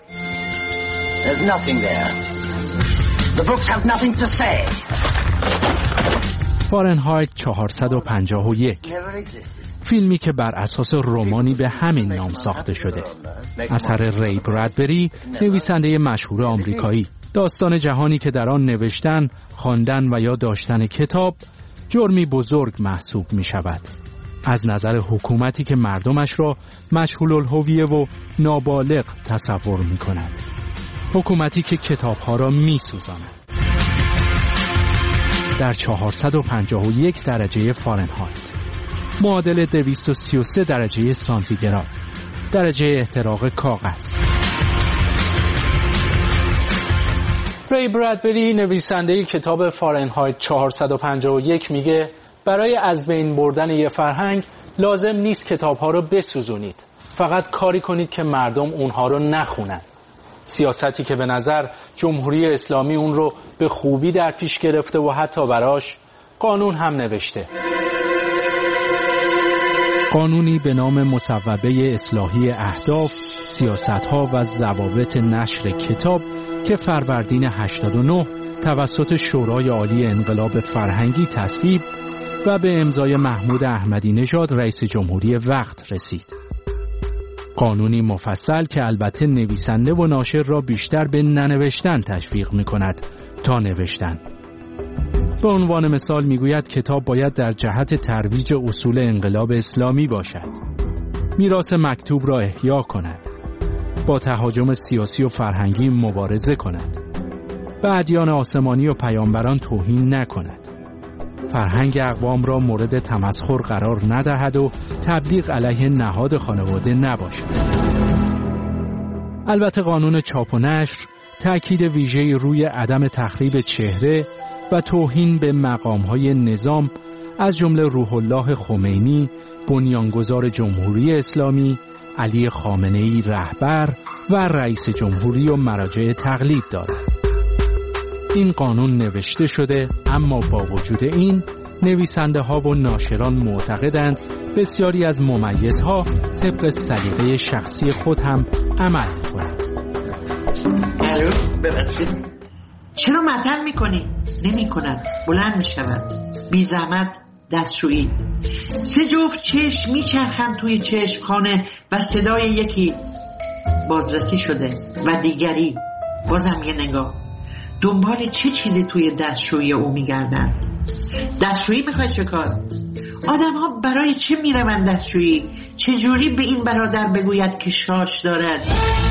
T: فارنهایت 451 فیلمی که بر اساس رمانی به همین نام ساخته شده، اثر ری برادبری، نویسنده مشهور آمریکایی. داستان جهانی که در آن نوشتن، خواندن و یا داشتن کتاب جرمی بزرگ محسوب می شود. از نظر حکومتی که مردمش را مجهول الهویه و نابالغ تصور می کند. حکومتی که کتابها را می سوزاند. در 451 درجه فارنهایت، معادل 233 درجه سانتیگراد، درجه احتراق کاغذ. ری برادبری، نویسنده کتاب فارنهایت 451 میگه برای از بین بردن یه فرهنگ لازم نیست کتابها رو بسوزونید، فقط کاری کنید که مردم اونها رو نخونن. سیاستی که به نظر جمهوری اسلامی اون رو به خوبی در پیش گرفته و حتی براش قانون هم نوشته. قانونی به نام مصوبه اصلاحی اهداف، سیاست‌ها و ضوابط نشر کتاب که فروردین 89 توسط شورای عالی انقلاب فرهنگی تصویب و به امضای محمود احمدی نژاد رئیس جمهوری وقت رسید. قانونی مفصل که البته نویسنده و ناشر را بیشتر به ننوشتن تشویق می‌کند تا نوشتن. به عنوان مثال میگوید کتاب باید در جهت ترویج اصول انقلاب اسلامی باشد. میراث مکتوب را احیا کند. با تهاجم سیاسی و فرهنگی مبارزه کند. به ادیان آسمانی و پیامبران توهین نکند. فرهنگ اقوام را مورد تمسخر قرار ندهد و تبلیغ علیه نهاد خانواده نباشد. البته قانون چاپ و نشر تأکید ویژه‌ای روی عدم تخریب چهره و توهین به مقام‌های نظام از جمله روح الله خمینی، بنیانگذار جمهوری اسلامی، علی خامنه‌ای رهبر و رئیس جمهوری و مراجع تقلید دارد. این قانون نوشته شده، اما با وجود این نویسنده ها و ناشران معتقدند بسیاری از ممیزها طبق سلیقه شخصی خود هم عمل می‌کنند.
Q: الو، ببخشید. چرا مطل می‌کنی؟ نمی‌کنند. بلند می‌شوند. بی زحمت دستشویی. 3 جفت چشم میچرخند توی چشمخانه و صدای یکی بازرسی شده و دیگری بازم یه نگاه. دنبال چه چیزی توی دستشویی او میگردن؟ دستشویی میخواد چه کار؟ آدم ها برای چه میروند دستشویی؟ چجوری به این برادر بگوید که شاش دارد؟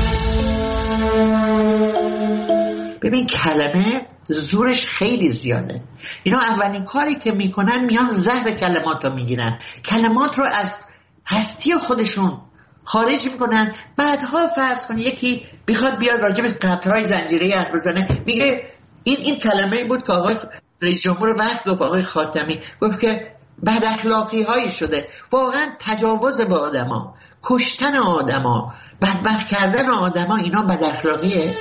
Q: ببین کلمه زورش خیلی زیاده. اینا اولین کاری که میکنن میان زهر کلمات رو میگیرن، کلمات رو از هستی خودشون خارج میکنن. بعدها فرض کن یکی بخواد بیاد راجع به قطعه‌های زنجیره‌ای حرف بزنه، میگه این کلمه‌ای بود که آقای رئیس جمهور وقت گفت، آقای خاتمی گفت که بد اخلاقی هایی شده. واقعا تجاوز به آدما، کشتن آدما، بدبخت کردن آدما، اینا بد اخلاقیه.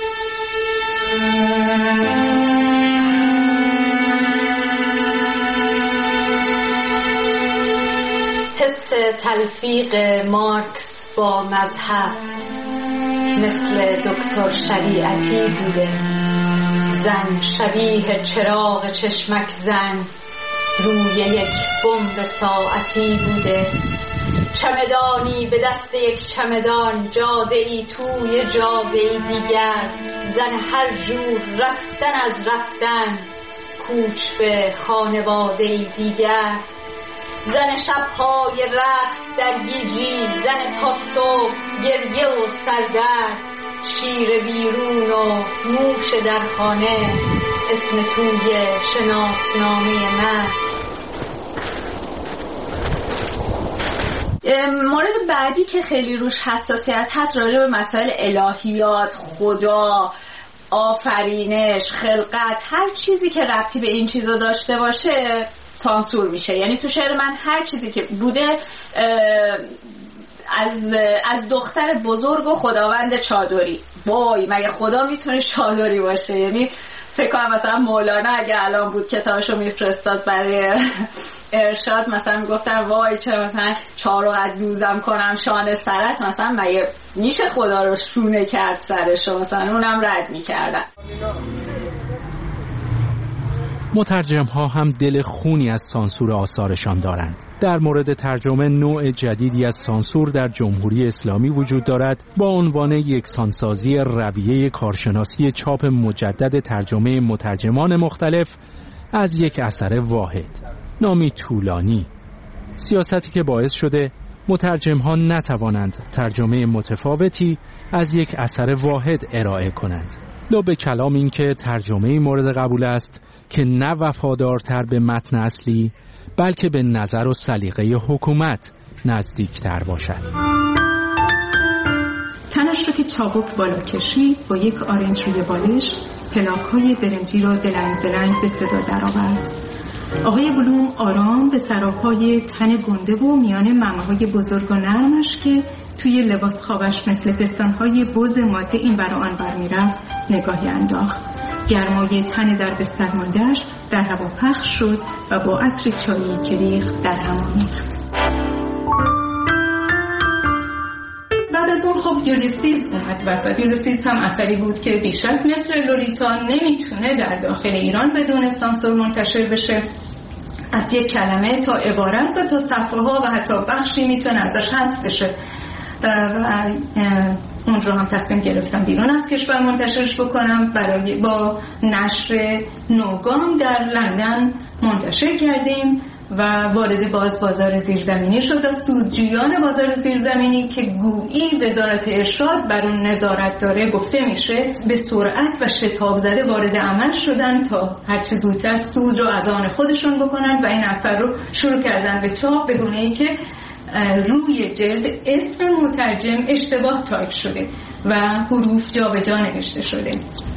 P: حس تلفیق مارکس با مذهب مثل دکتر شریعتی بوده. زن شبیه چراغ چشمک زن روی یک بمب ساعتی بوده. چمدانی به دست یک چمدان، جاده‌ای توی جاده‌ای دیگر. زن هر جور رفتن از رفتن، کوچ به خانواده‌ای دیگر. زن شب‌های رقص در گیجی، زن تا صبح گریه و سردرد. شیر بیرون و موش در خانه، اسم توی شناسنامه من. مورد بعدی که خیلی روش حساسیت هست راجع به مسائل الهیات، خدا، آفرینش، خلقت، هر چیزی که ربطی به این چیزا داشته باشه سانسور میشه. یعنی تو شعر من هر چیزی که بوده از دختر بزرگ و خداوند چادری، وای مگه خدا میتونه چادری باشه؟ یعنی فکر کنم مثلا مولانا اگه الان بود کتابشو میفرستاد برای ارشاد، مثلا میگفتن وای چه مثلا 4 قد دوزم کنم شانه سرت، مثلا مگه میشه خدا رو شونه کرد سرشو؟ مثلا اونم رد میکردن.
T: مترجم ها هم دل خونی از سانسور آثارشان دارند. در مورد ترجمه نوع جدیدی از سانسور در جمهوری اسلامی وجود دارد با عنوان یکسانسازی رویه کارشناسی چاپ مجدد ترجمه مترجمان مختلف از یک اثر واحد، نامی طولانی. سیاستی که باعث شده مترجم ها نتوانند ترجمه متفاوتی از یک اثر واحد ارائه کنند. لب کلام این که ترجمه مورد قبول است که نه وفادارتر به متن اصلی بلکه به نظر و سلیقه حکومت نزدیکتر باشد.
O: تنش رو که چابک بالا کشید با یک آرنج روی بالش پلاک‌های برنجی را دلنگ دلنگ به صدا درآورد. آقای بلوم آرام به سراپای تن گنده و میان ممه‌های بزرگ و نرمش که توی لباس خوابش مثل پستان‌های بز ماده این ور و آن ور می‌رفت نگاهی انداخت. گرمای تن در بستر مانده‌اش در هوا پخش شد و با عطر چایی که ریخت در هم آمیخت. بعد از اون خب یولیسیس اومد وسط. یولیسیس هم اثری بود که بیشک مثل لولیتا نمیتونه در داخل ایران بدون سانسور منتشر بشه. از یک کلمه تا عبارت و تا صفحه ها و حتی بخشی میتونه ازش حذف بشه و اون رو هم تصمیم گرفتم بیرون از کشور منتشرش بکنم. با نشر نوگام در لندن منتشر کردیم و وارد بازار زیرزمینی شد و سودجویان بازار زیرزمینی که گویی وزارت ارشاد بر اون نظارت داره گفته میشه به سرعت و شتاب زده وارد عمل شدن تا هرچه زودتر سود رو از آن خودشون بکنن و این اثر رو شروع کردن به چاپ، به گونه‌ای که روی جلد اسم مترجم اشتباه تایپ شده و حروف جا به جا نوشته شده.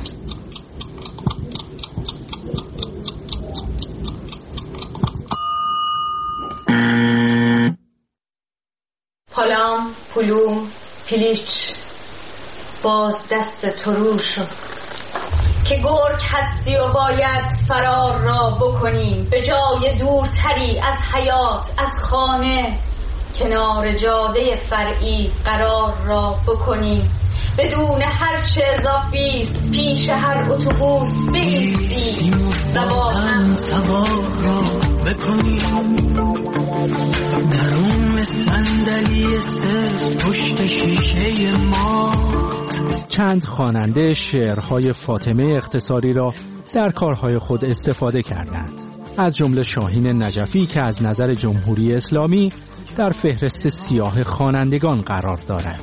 P: پالام، پلوم، پلیچ، باز دست تو رو شد که گرگ هستی و باید فرار را بکنیم به جای دورتری از حیات، از خانه، کنار جاده فرعی قرار را بکنیم بدون هر چه اضافیست پیش هر اتوبوس بایستی و با هم سوار را بکنیم
T: درون صندلی سفت پشت شیشه ما. چند خواننده شعرهای فاطمه اختصاری را در کارهای خود استفاده کردند، از جمله شاهین نجفی که از نظر جمهوری اسلامی در فهرست سیاه خوانندگان قرار دارد.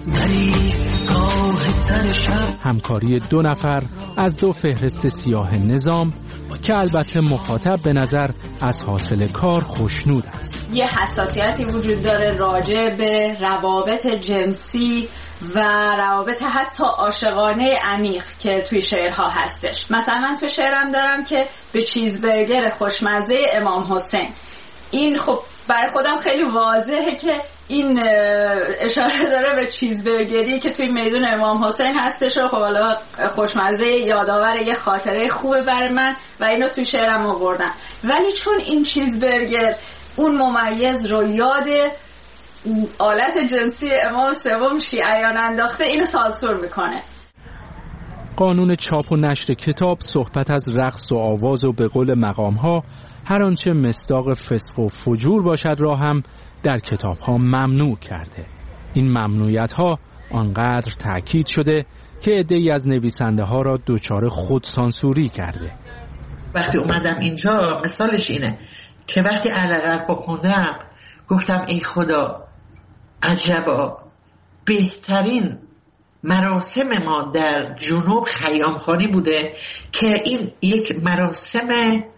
T: همکاری 2 نفر از 2 فهرست سیاه نظام که البته مخاطب به نظر از حاصل کار خوشنود است.
P: یه حساسیتی وجود داره راجع به روابط جنسی و روابط حتی عاشقانه عمیق که توی شعرها هستش. مثلا من توی شعرم دارم که به چیزبرگر خوشمزه امام حسین، این خب برای خودم خیلی واضحه که این اشاره داره به چیزبرگری که توی میدون امام حسین هستش و خب حالا خوشمزه یادآور یه خاطره خوبه برای من و اینو توی شعرم آوردم. ولی چون این چیزبرگر اون ممیز رو یاد آلت جنسی امام سوم شیعیان انداخته، اینو سانسور میکنه.
T: قانون چاپ و نشر کتاب صحبت از رقص و آواز و به قول مقام‌ها هر آنچه مصداق فسق و فجور باشد را هم در کتاب‌ها ممنوع کرده. این ممنوعیت‌ها آنقدر تأکید شده که عده‌ای از نویسنده‌ها را دچار خودسانسوری کرده.
Q: وقتی اومدم اینجا مثالش اینه که وقتی علقه خوندم گفتم ای خدا عجبا، بهترین مراسم ما در جنوب خیامخانی بوده که این یک مراسم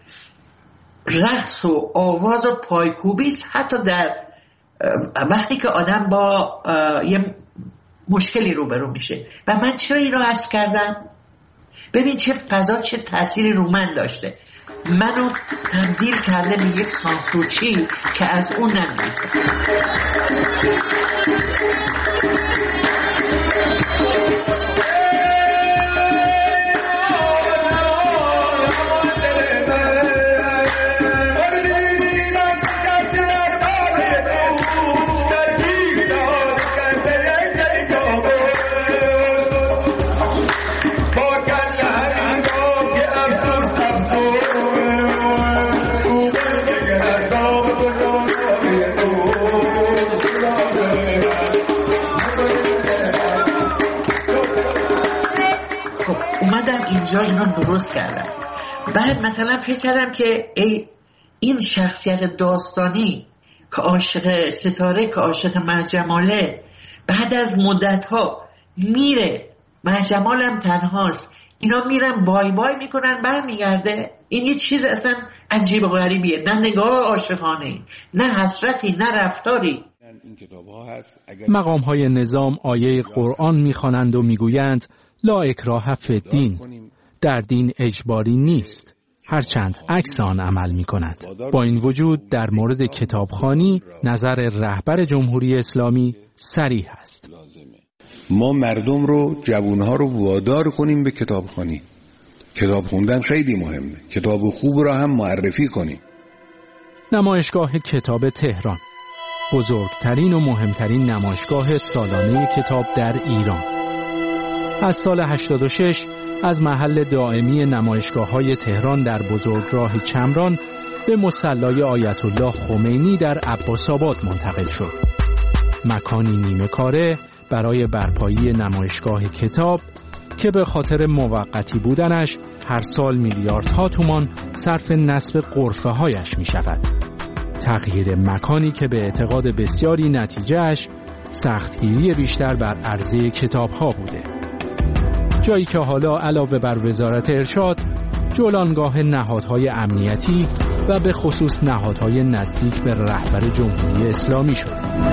Q: رقص و آواز و پایکوبی است، حتی در وقتی که آدم با یه مشکلی روبرو میشه. و من چرا این رو حذف کردم؟ ببین چه فضا، چه تأثیری رو من داشته. منو تبدیل کرده به یک سانسورچی که از اون نمی‌رسم. اینجا اینا درست کردم. بعد مثلا فکر کردم که این شخصیت داستانی که عاشق ستاره، که عاشق مهجماله، بعد از مدت‌ها میره، مهجمالم تنهاست، اینا میرن بای بای میکنن، برمیگرده. این یه چیز اصلا عجیب و غریبیه، نه نگاه عاشقانه، نه حسرتی، نه رفتاری.
T: مقام‌های نظام آیه قرآن میخوانند و میگویند لا اکراه فی الدین، در دین اجباری نیست، هرچند عکس آن عمل می‌کنند. با این وجود در مورد کتابخوانی نظر رهبر جمهوری اسلامی صریح است.
U: ما مردم رو، جوانها رو وادار کنیم به کتابخوانی. کتاب خوندن خیلی مهمه. کتاب خوب را هم معرفی کنیم.
T: نمایشگاه کتاب تهران، بزرگترین و مهمترین نمایشگاه سالانه کتاب در ایران. از سال 86 از محل دائمی نمایشگاه‌های تهران در بزرگراه چمران به مصلی آیت الله خمینی در عباس‌آباد منتقل شد. مکانی نیمه کاره برای برپایی نمایشگاه کتاب که به خاطر موقتی بودنش هر سال میلیاردها تومان صرف نصب غرفه‌هایش می‌شود. تغییر مکانی که به اعتقاد بسیاری نتیجهش سختگیری بیشتر بر عرضه کتاب‌ها بوده. جایی که حالا علاوه بر وزارت ارشاد جولانگاه نهادهای امنیتی و به خصوص نهادهای نزدیک به رهبر جمهوری اسلامی شد.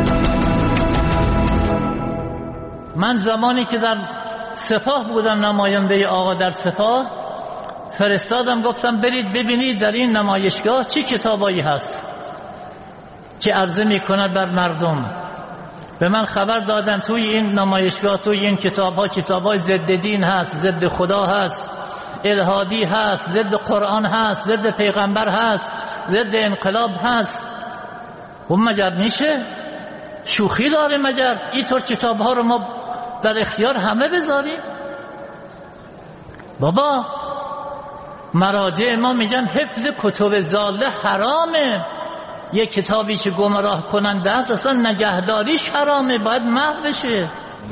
V: من زمانی که در سپاه بودم، نماینده آقا در سپاه، فرستادم گفتم برید ببینید در این نمایشگاه چی کتابایی هست که عرضه میکنه بر مردم. به من خبر دادن توی این نمایشگاه، توی این کتاب‌های ضد دین هست، ضد خدا هست، الهادی هست، ضد قرآن هست، ضد پیغمبر هست، ضد انقلاب هست. و مگر میشه؟ شوخی داره مگر؟ اینطور کتاب‌ها رو ما در اختیار همه بذاریم؟ بابا مراجع ما میگن حفظ کتب ضاله حرامه. یک کتابی که گمراه کننده است اصلا نگهداریش حرامه، باید محو بشه.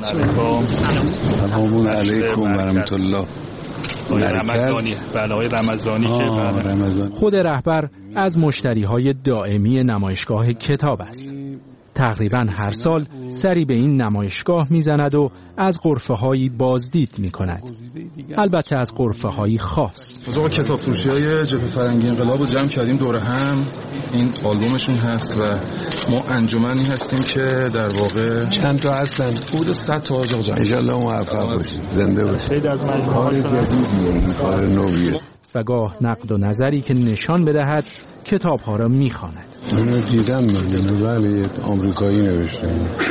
U: سلام علیکم و رحمت الله.
W: رمضانی، بلای رمضانی که
T: خود رهبر از مشتریهای دائمی نمایشگاه کتاب است. تقریبا هر سال سری به این نمایشگاه میزند و از غرفه‌هایی بازدید میکند. البته از غرفه‌هایی خاص.
W: آقا کتاب فروشی‌های جبهه فرنگی انقلاب رو جمع کردیم دور هم. این آلبومشون هست و ما انجمنی هستیم که در واقع
U: چند تا هستن؟
W: حدود 100 تا آقا جان.
U: ان شاءالله موفق باشید. زنده باشید.
W: خیلی از مجموعه
U: جدیدیه، کار نویه.
T: و گاه نقد و نظری که نشان بدهد کتاب‌ها را می‌خواند.
U: من دیدم بله آمریکایی نوشته.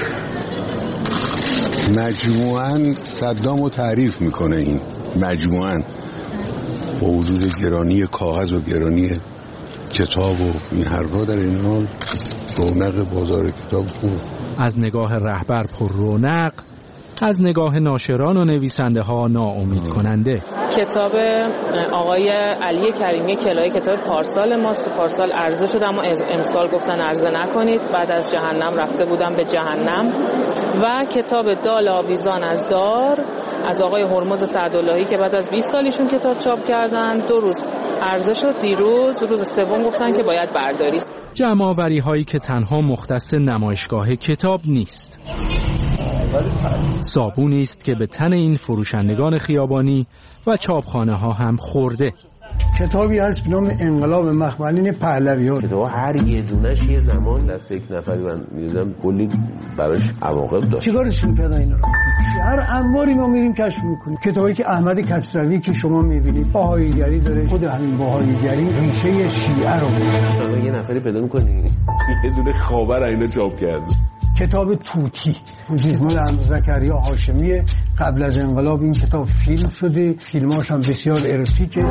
U: مجموعاً صدامو تعریف میکنه. این مجموعاً با وجود گرانی کاغذ و گرانی کتاب و این حرفا در این حال رونق بازار کتاب خوب.
T: از نگاه رهبر پر رونق، از نگاه ناشران و نویسنده ها ناامید کننده.
X: کتاب آقای علی کریمی کلایی کتاب پارسال ماست. پارسال عرضه شد اما امسال گفتن عرضه نکنید. بعد از جهنم رفته بودم به جهنم. و کتاب دال آویزان از دار از آقای هرمز سعداللهی که بعد از 20 سالیشون کتاب چاپ کردن. 2 روز عرضه شد، دیروز روز سوم گفتن که باید برداری.
T: جمع‌آوری هایی که تنها مختص نمایشگاه کتاب نیست. صابونی است که به تن این فروشندگان خیابانی و چاپخانه ها هم خورده.
B: کتابی هست به نام انقلاب مخملین پهلویان.
D: کتاب هر یه دونش یه زمان دست یک نفری من می‌دیدم کلی براش عواقب داشت.
B: چیکارشون کردن اینا رو؟ هر انباری ما میریم کشف میکنیم. کتابی که احمد کسروی که شما میبینید بهاییگری داره، خود همین بهاییگری ریشه شیعه رو
D: داره. یه نفری پیدا می‌کنی یه دونه خاور اینا چاپ کرده.
B: کتاب توتی مال احمد زکریا هاشمیه. قبل از انقلاب این کتاب فیلم شده، فیلماش هم بسیار اروتیکه.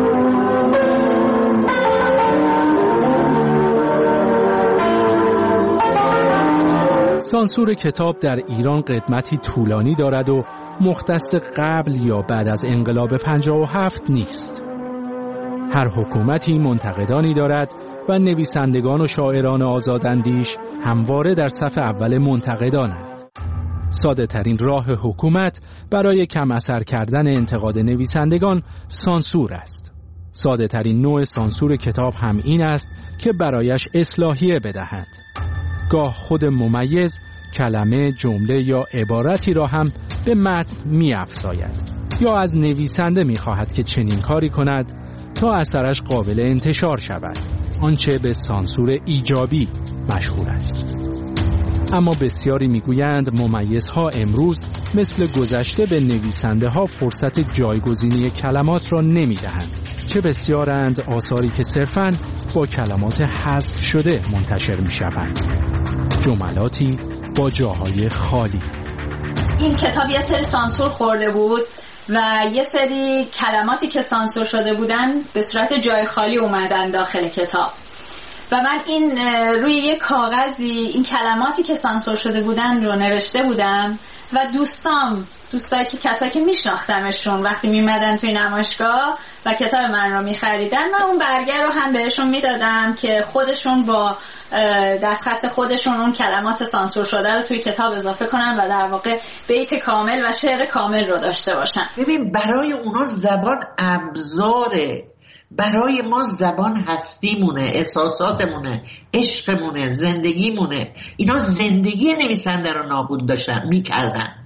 T: سانسور کتاب در ایران قدمتی طولانی دارد و مختص قبل یا بعد از انقلاب 57 نیست. هر حکومتی منتقدانی دارد و نویسندگان و شاعران آزاداندیش همواره در صف اول منتقدانند. ساده ترین راه حکومت برای کم اثر کردن انتقاد نویسندگان سانسور است. ساده ترین نوع سانسور کتاب هم این است که برایش اصلاحیه بدهد. گاه خود ممیز کلمه، جمله یا عبارتی را هم به متن می‌افزاید یا از نویسنده می‌خواهد که چنین کاری کند تا اثرش قابل انتشار شود، آنچه به سانسور ایجابی مشهور است. اما بسیاری میگویند ممیزها امروز مثل گذشته به نویسنده ها فرصت جایگزینی کلمات را نمیدهند. چه بسیارند آثاری که صرفاً با کلمات حذف شده منتشر میشوند، جملاتی با جاهای خالی.
P: این کتاب یه سری سانسور خورده بود و یه سری کلماتی که سانسور شده بودن به صورت جای خالی اومدن داخل کتاب و من این روی یه کاغذی این کلماتی که سانسور شده بودن رو نوشته بودم و دوستایی که کسایی که میشناختمشون وقتی میمدن توی نمایشگاه و کتاب من رو میخریدن من اون برگه رو هم بهشون میدادم که خودشون با دستخط خودشون اون کلمات سانسور شده رو توی کتاب اضافه کنن و در واقع بیت کامل و شعر کامل رو داشته باشن.
Q: ببین برای اونا زبان ابزاره، برای ما زبان هستیمونه، احساساتمونه، عشقمونه، زندگیمونه. اینا زندگی نویسنده رو نابود داشتن میکردن.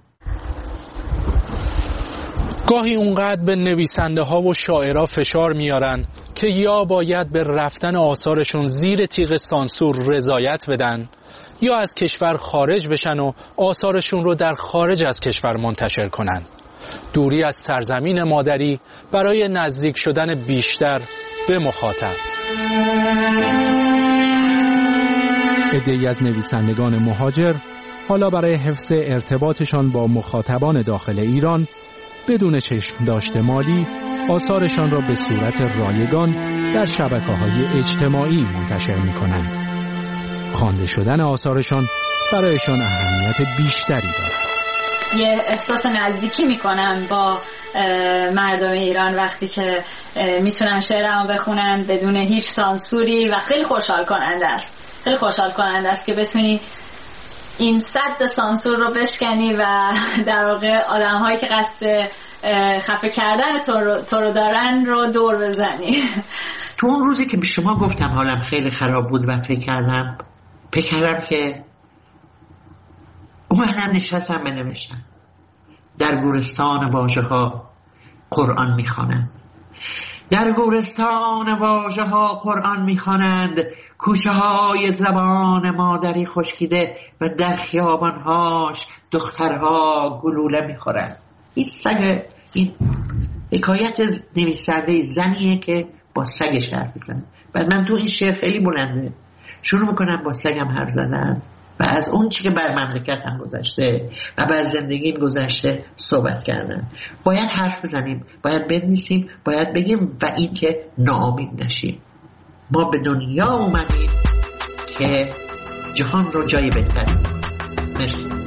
T: گاهی اونقدر به نویسنده ها و شاعرها فشار میارن که یا باید به رفتن آثارشون زیر تیغ سانسور رضایت بدن یا از کشور خارج بشن و آثارشون رو در خارج از کشور منتشر کنن. دوری از سرزمین مادری برای نزدیک شدن بیشتر به مخاطب. عده‌ای از نویسندگان مهاجر حالا برای حفظ ارتباطشان با مخاطبان داخل ایران بدون چشم داشته مالی آثارشان را به صورت رایگان در شبکه‌های اجتماعی منتشر می‌کنند. خوانده شدن آثارشان برایشان اهمیت بیشتری دارد.
P: یه احساس نزدیکی میکنم با مردم ایران وقتی که میتونن شعرمو بخونن بدون هیچ سانسوری و خیلی خوشحال کننده است. خیلی خوشحال کننده است که بتونی این سد سانسور رو بشکنی و در واقع آدم‌هایی که قصد خفه کردن تو رو دارن رو دور بزنی.
Q: تو اون روزی که به شما گفتم حالم خیلی خراب بود و فکر کردم که اومدم نشستم بنوشتم. در گورستان واژه ها قرآن میخوانند، در گورستان واژه ها قرآن میخوانند، کوچه های زبان مادری خشکیده و در خیابانهاش دخترها گلوله میخورند. این سگ، این حکایت نویسنده زنیه که با سگش حرف میزنه. بعد من تو این شعر خیلی بلنده شروع میکنم با سگم حرف زدن و از اون چی که بر مملکتم گذشته و بر زندگیم گذشته صحبت کردن. باید حرف بزنیم، باید بنویسیم، باید بگیم و این که ناامید نشیم. ما به دنیا اومدیم که جهان رو جای بهتری. مرسی.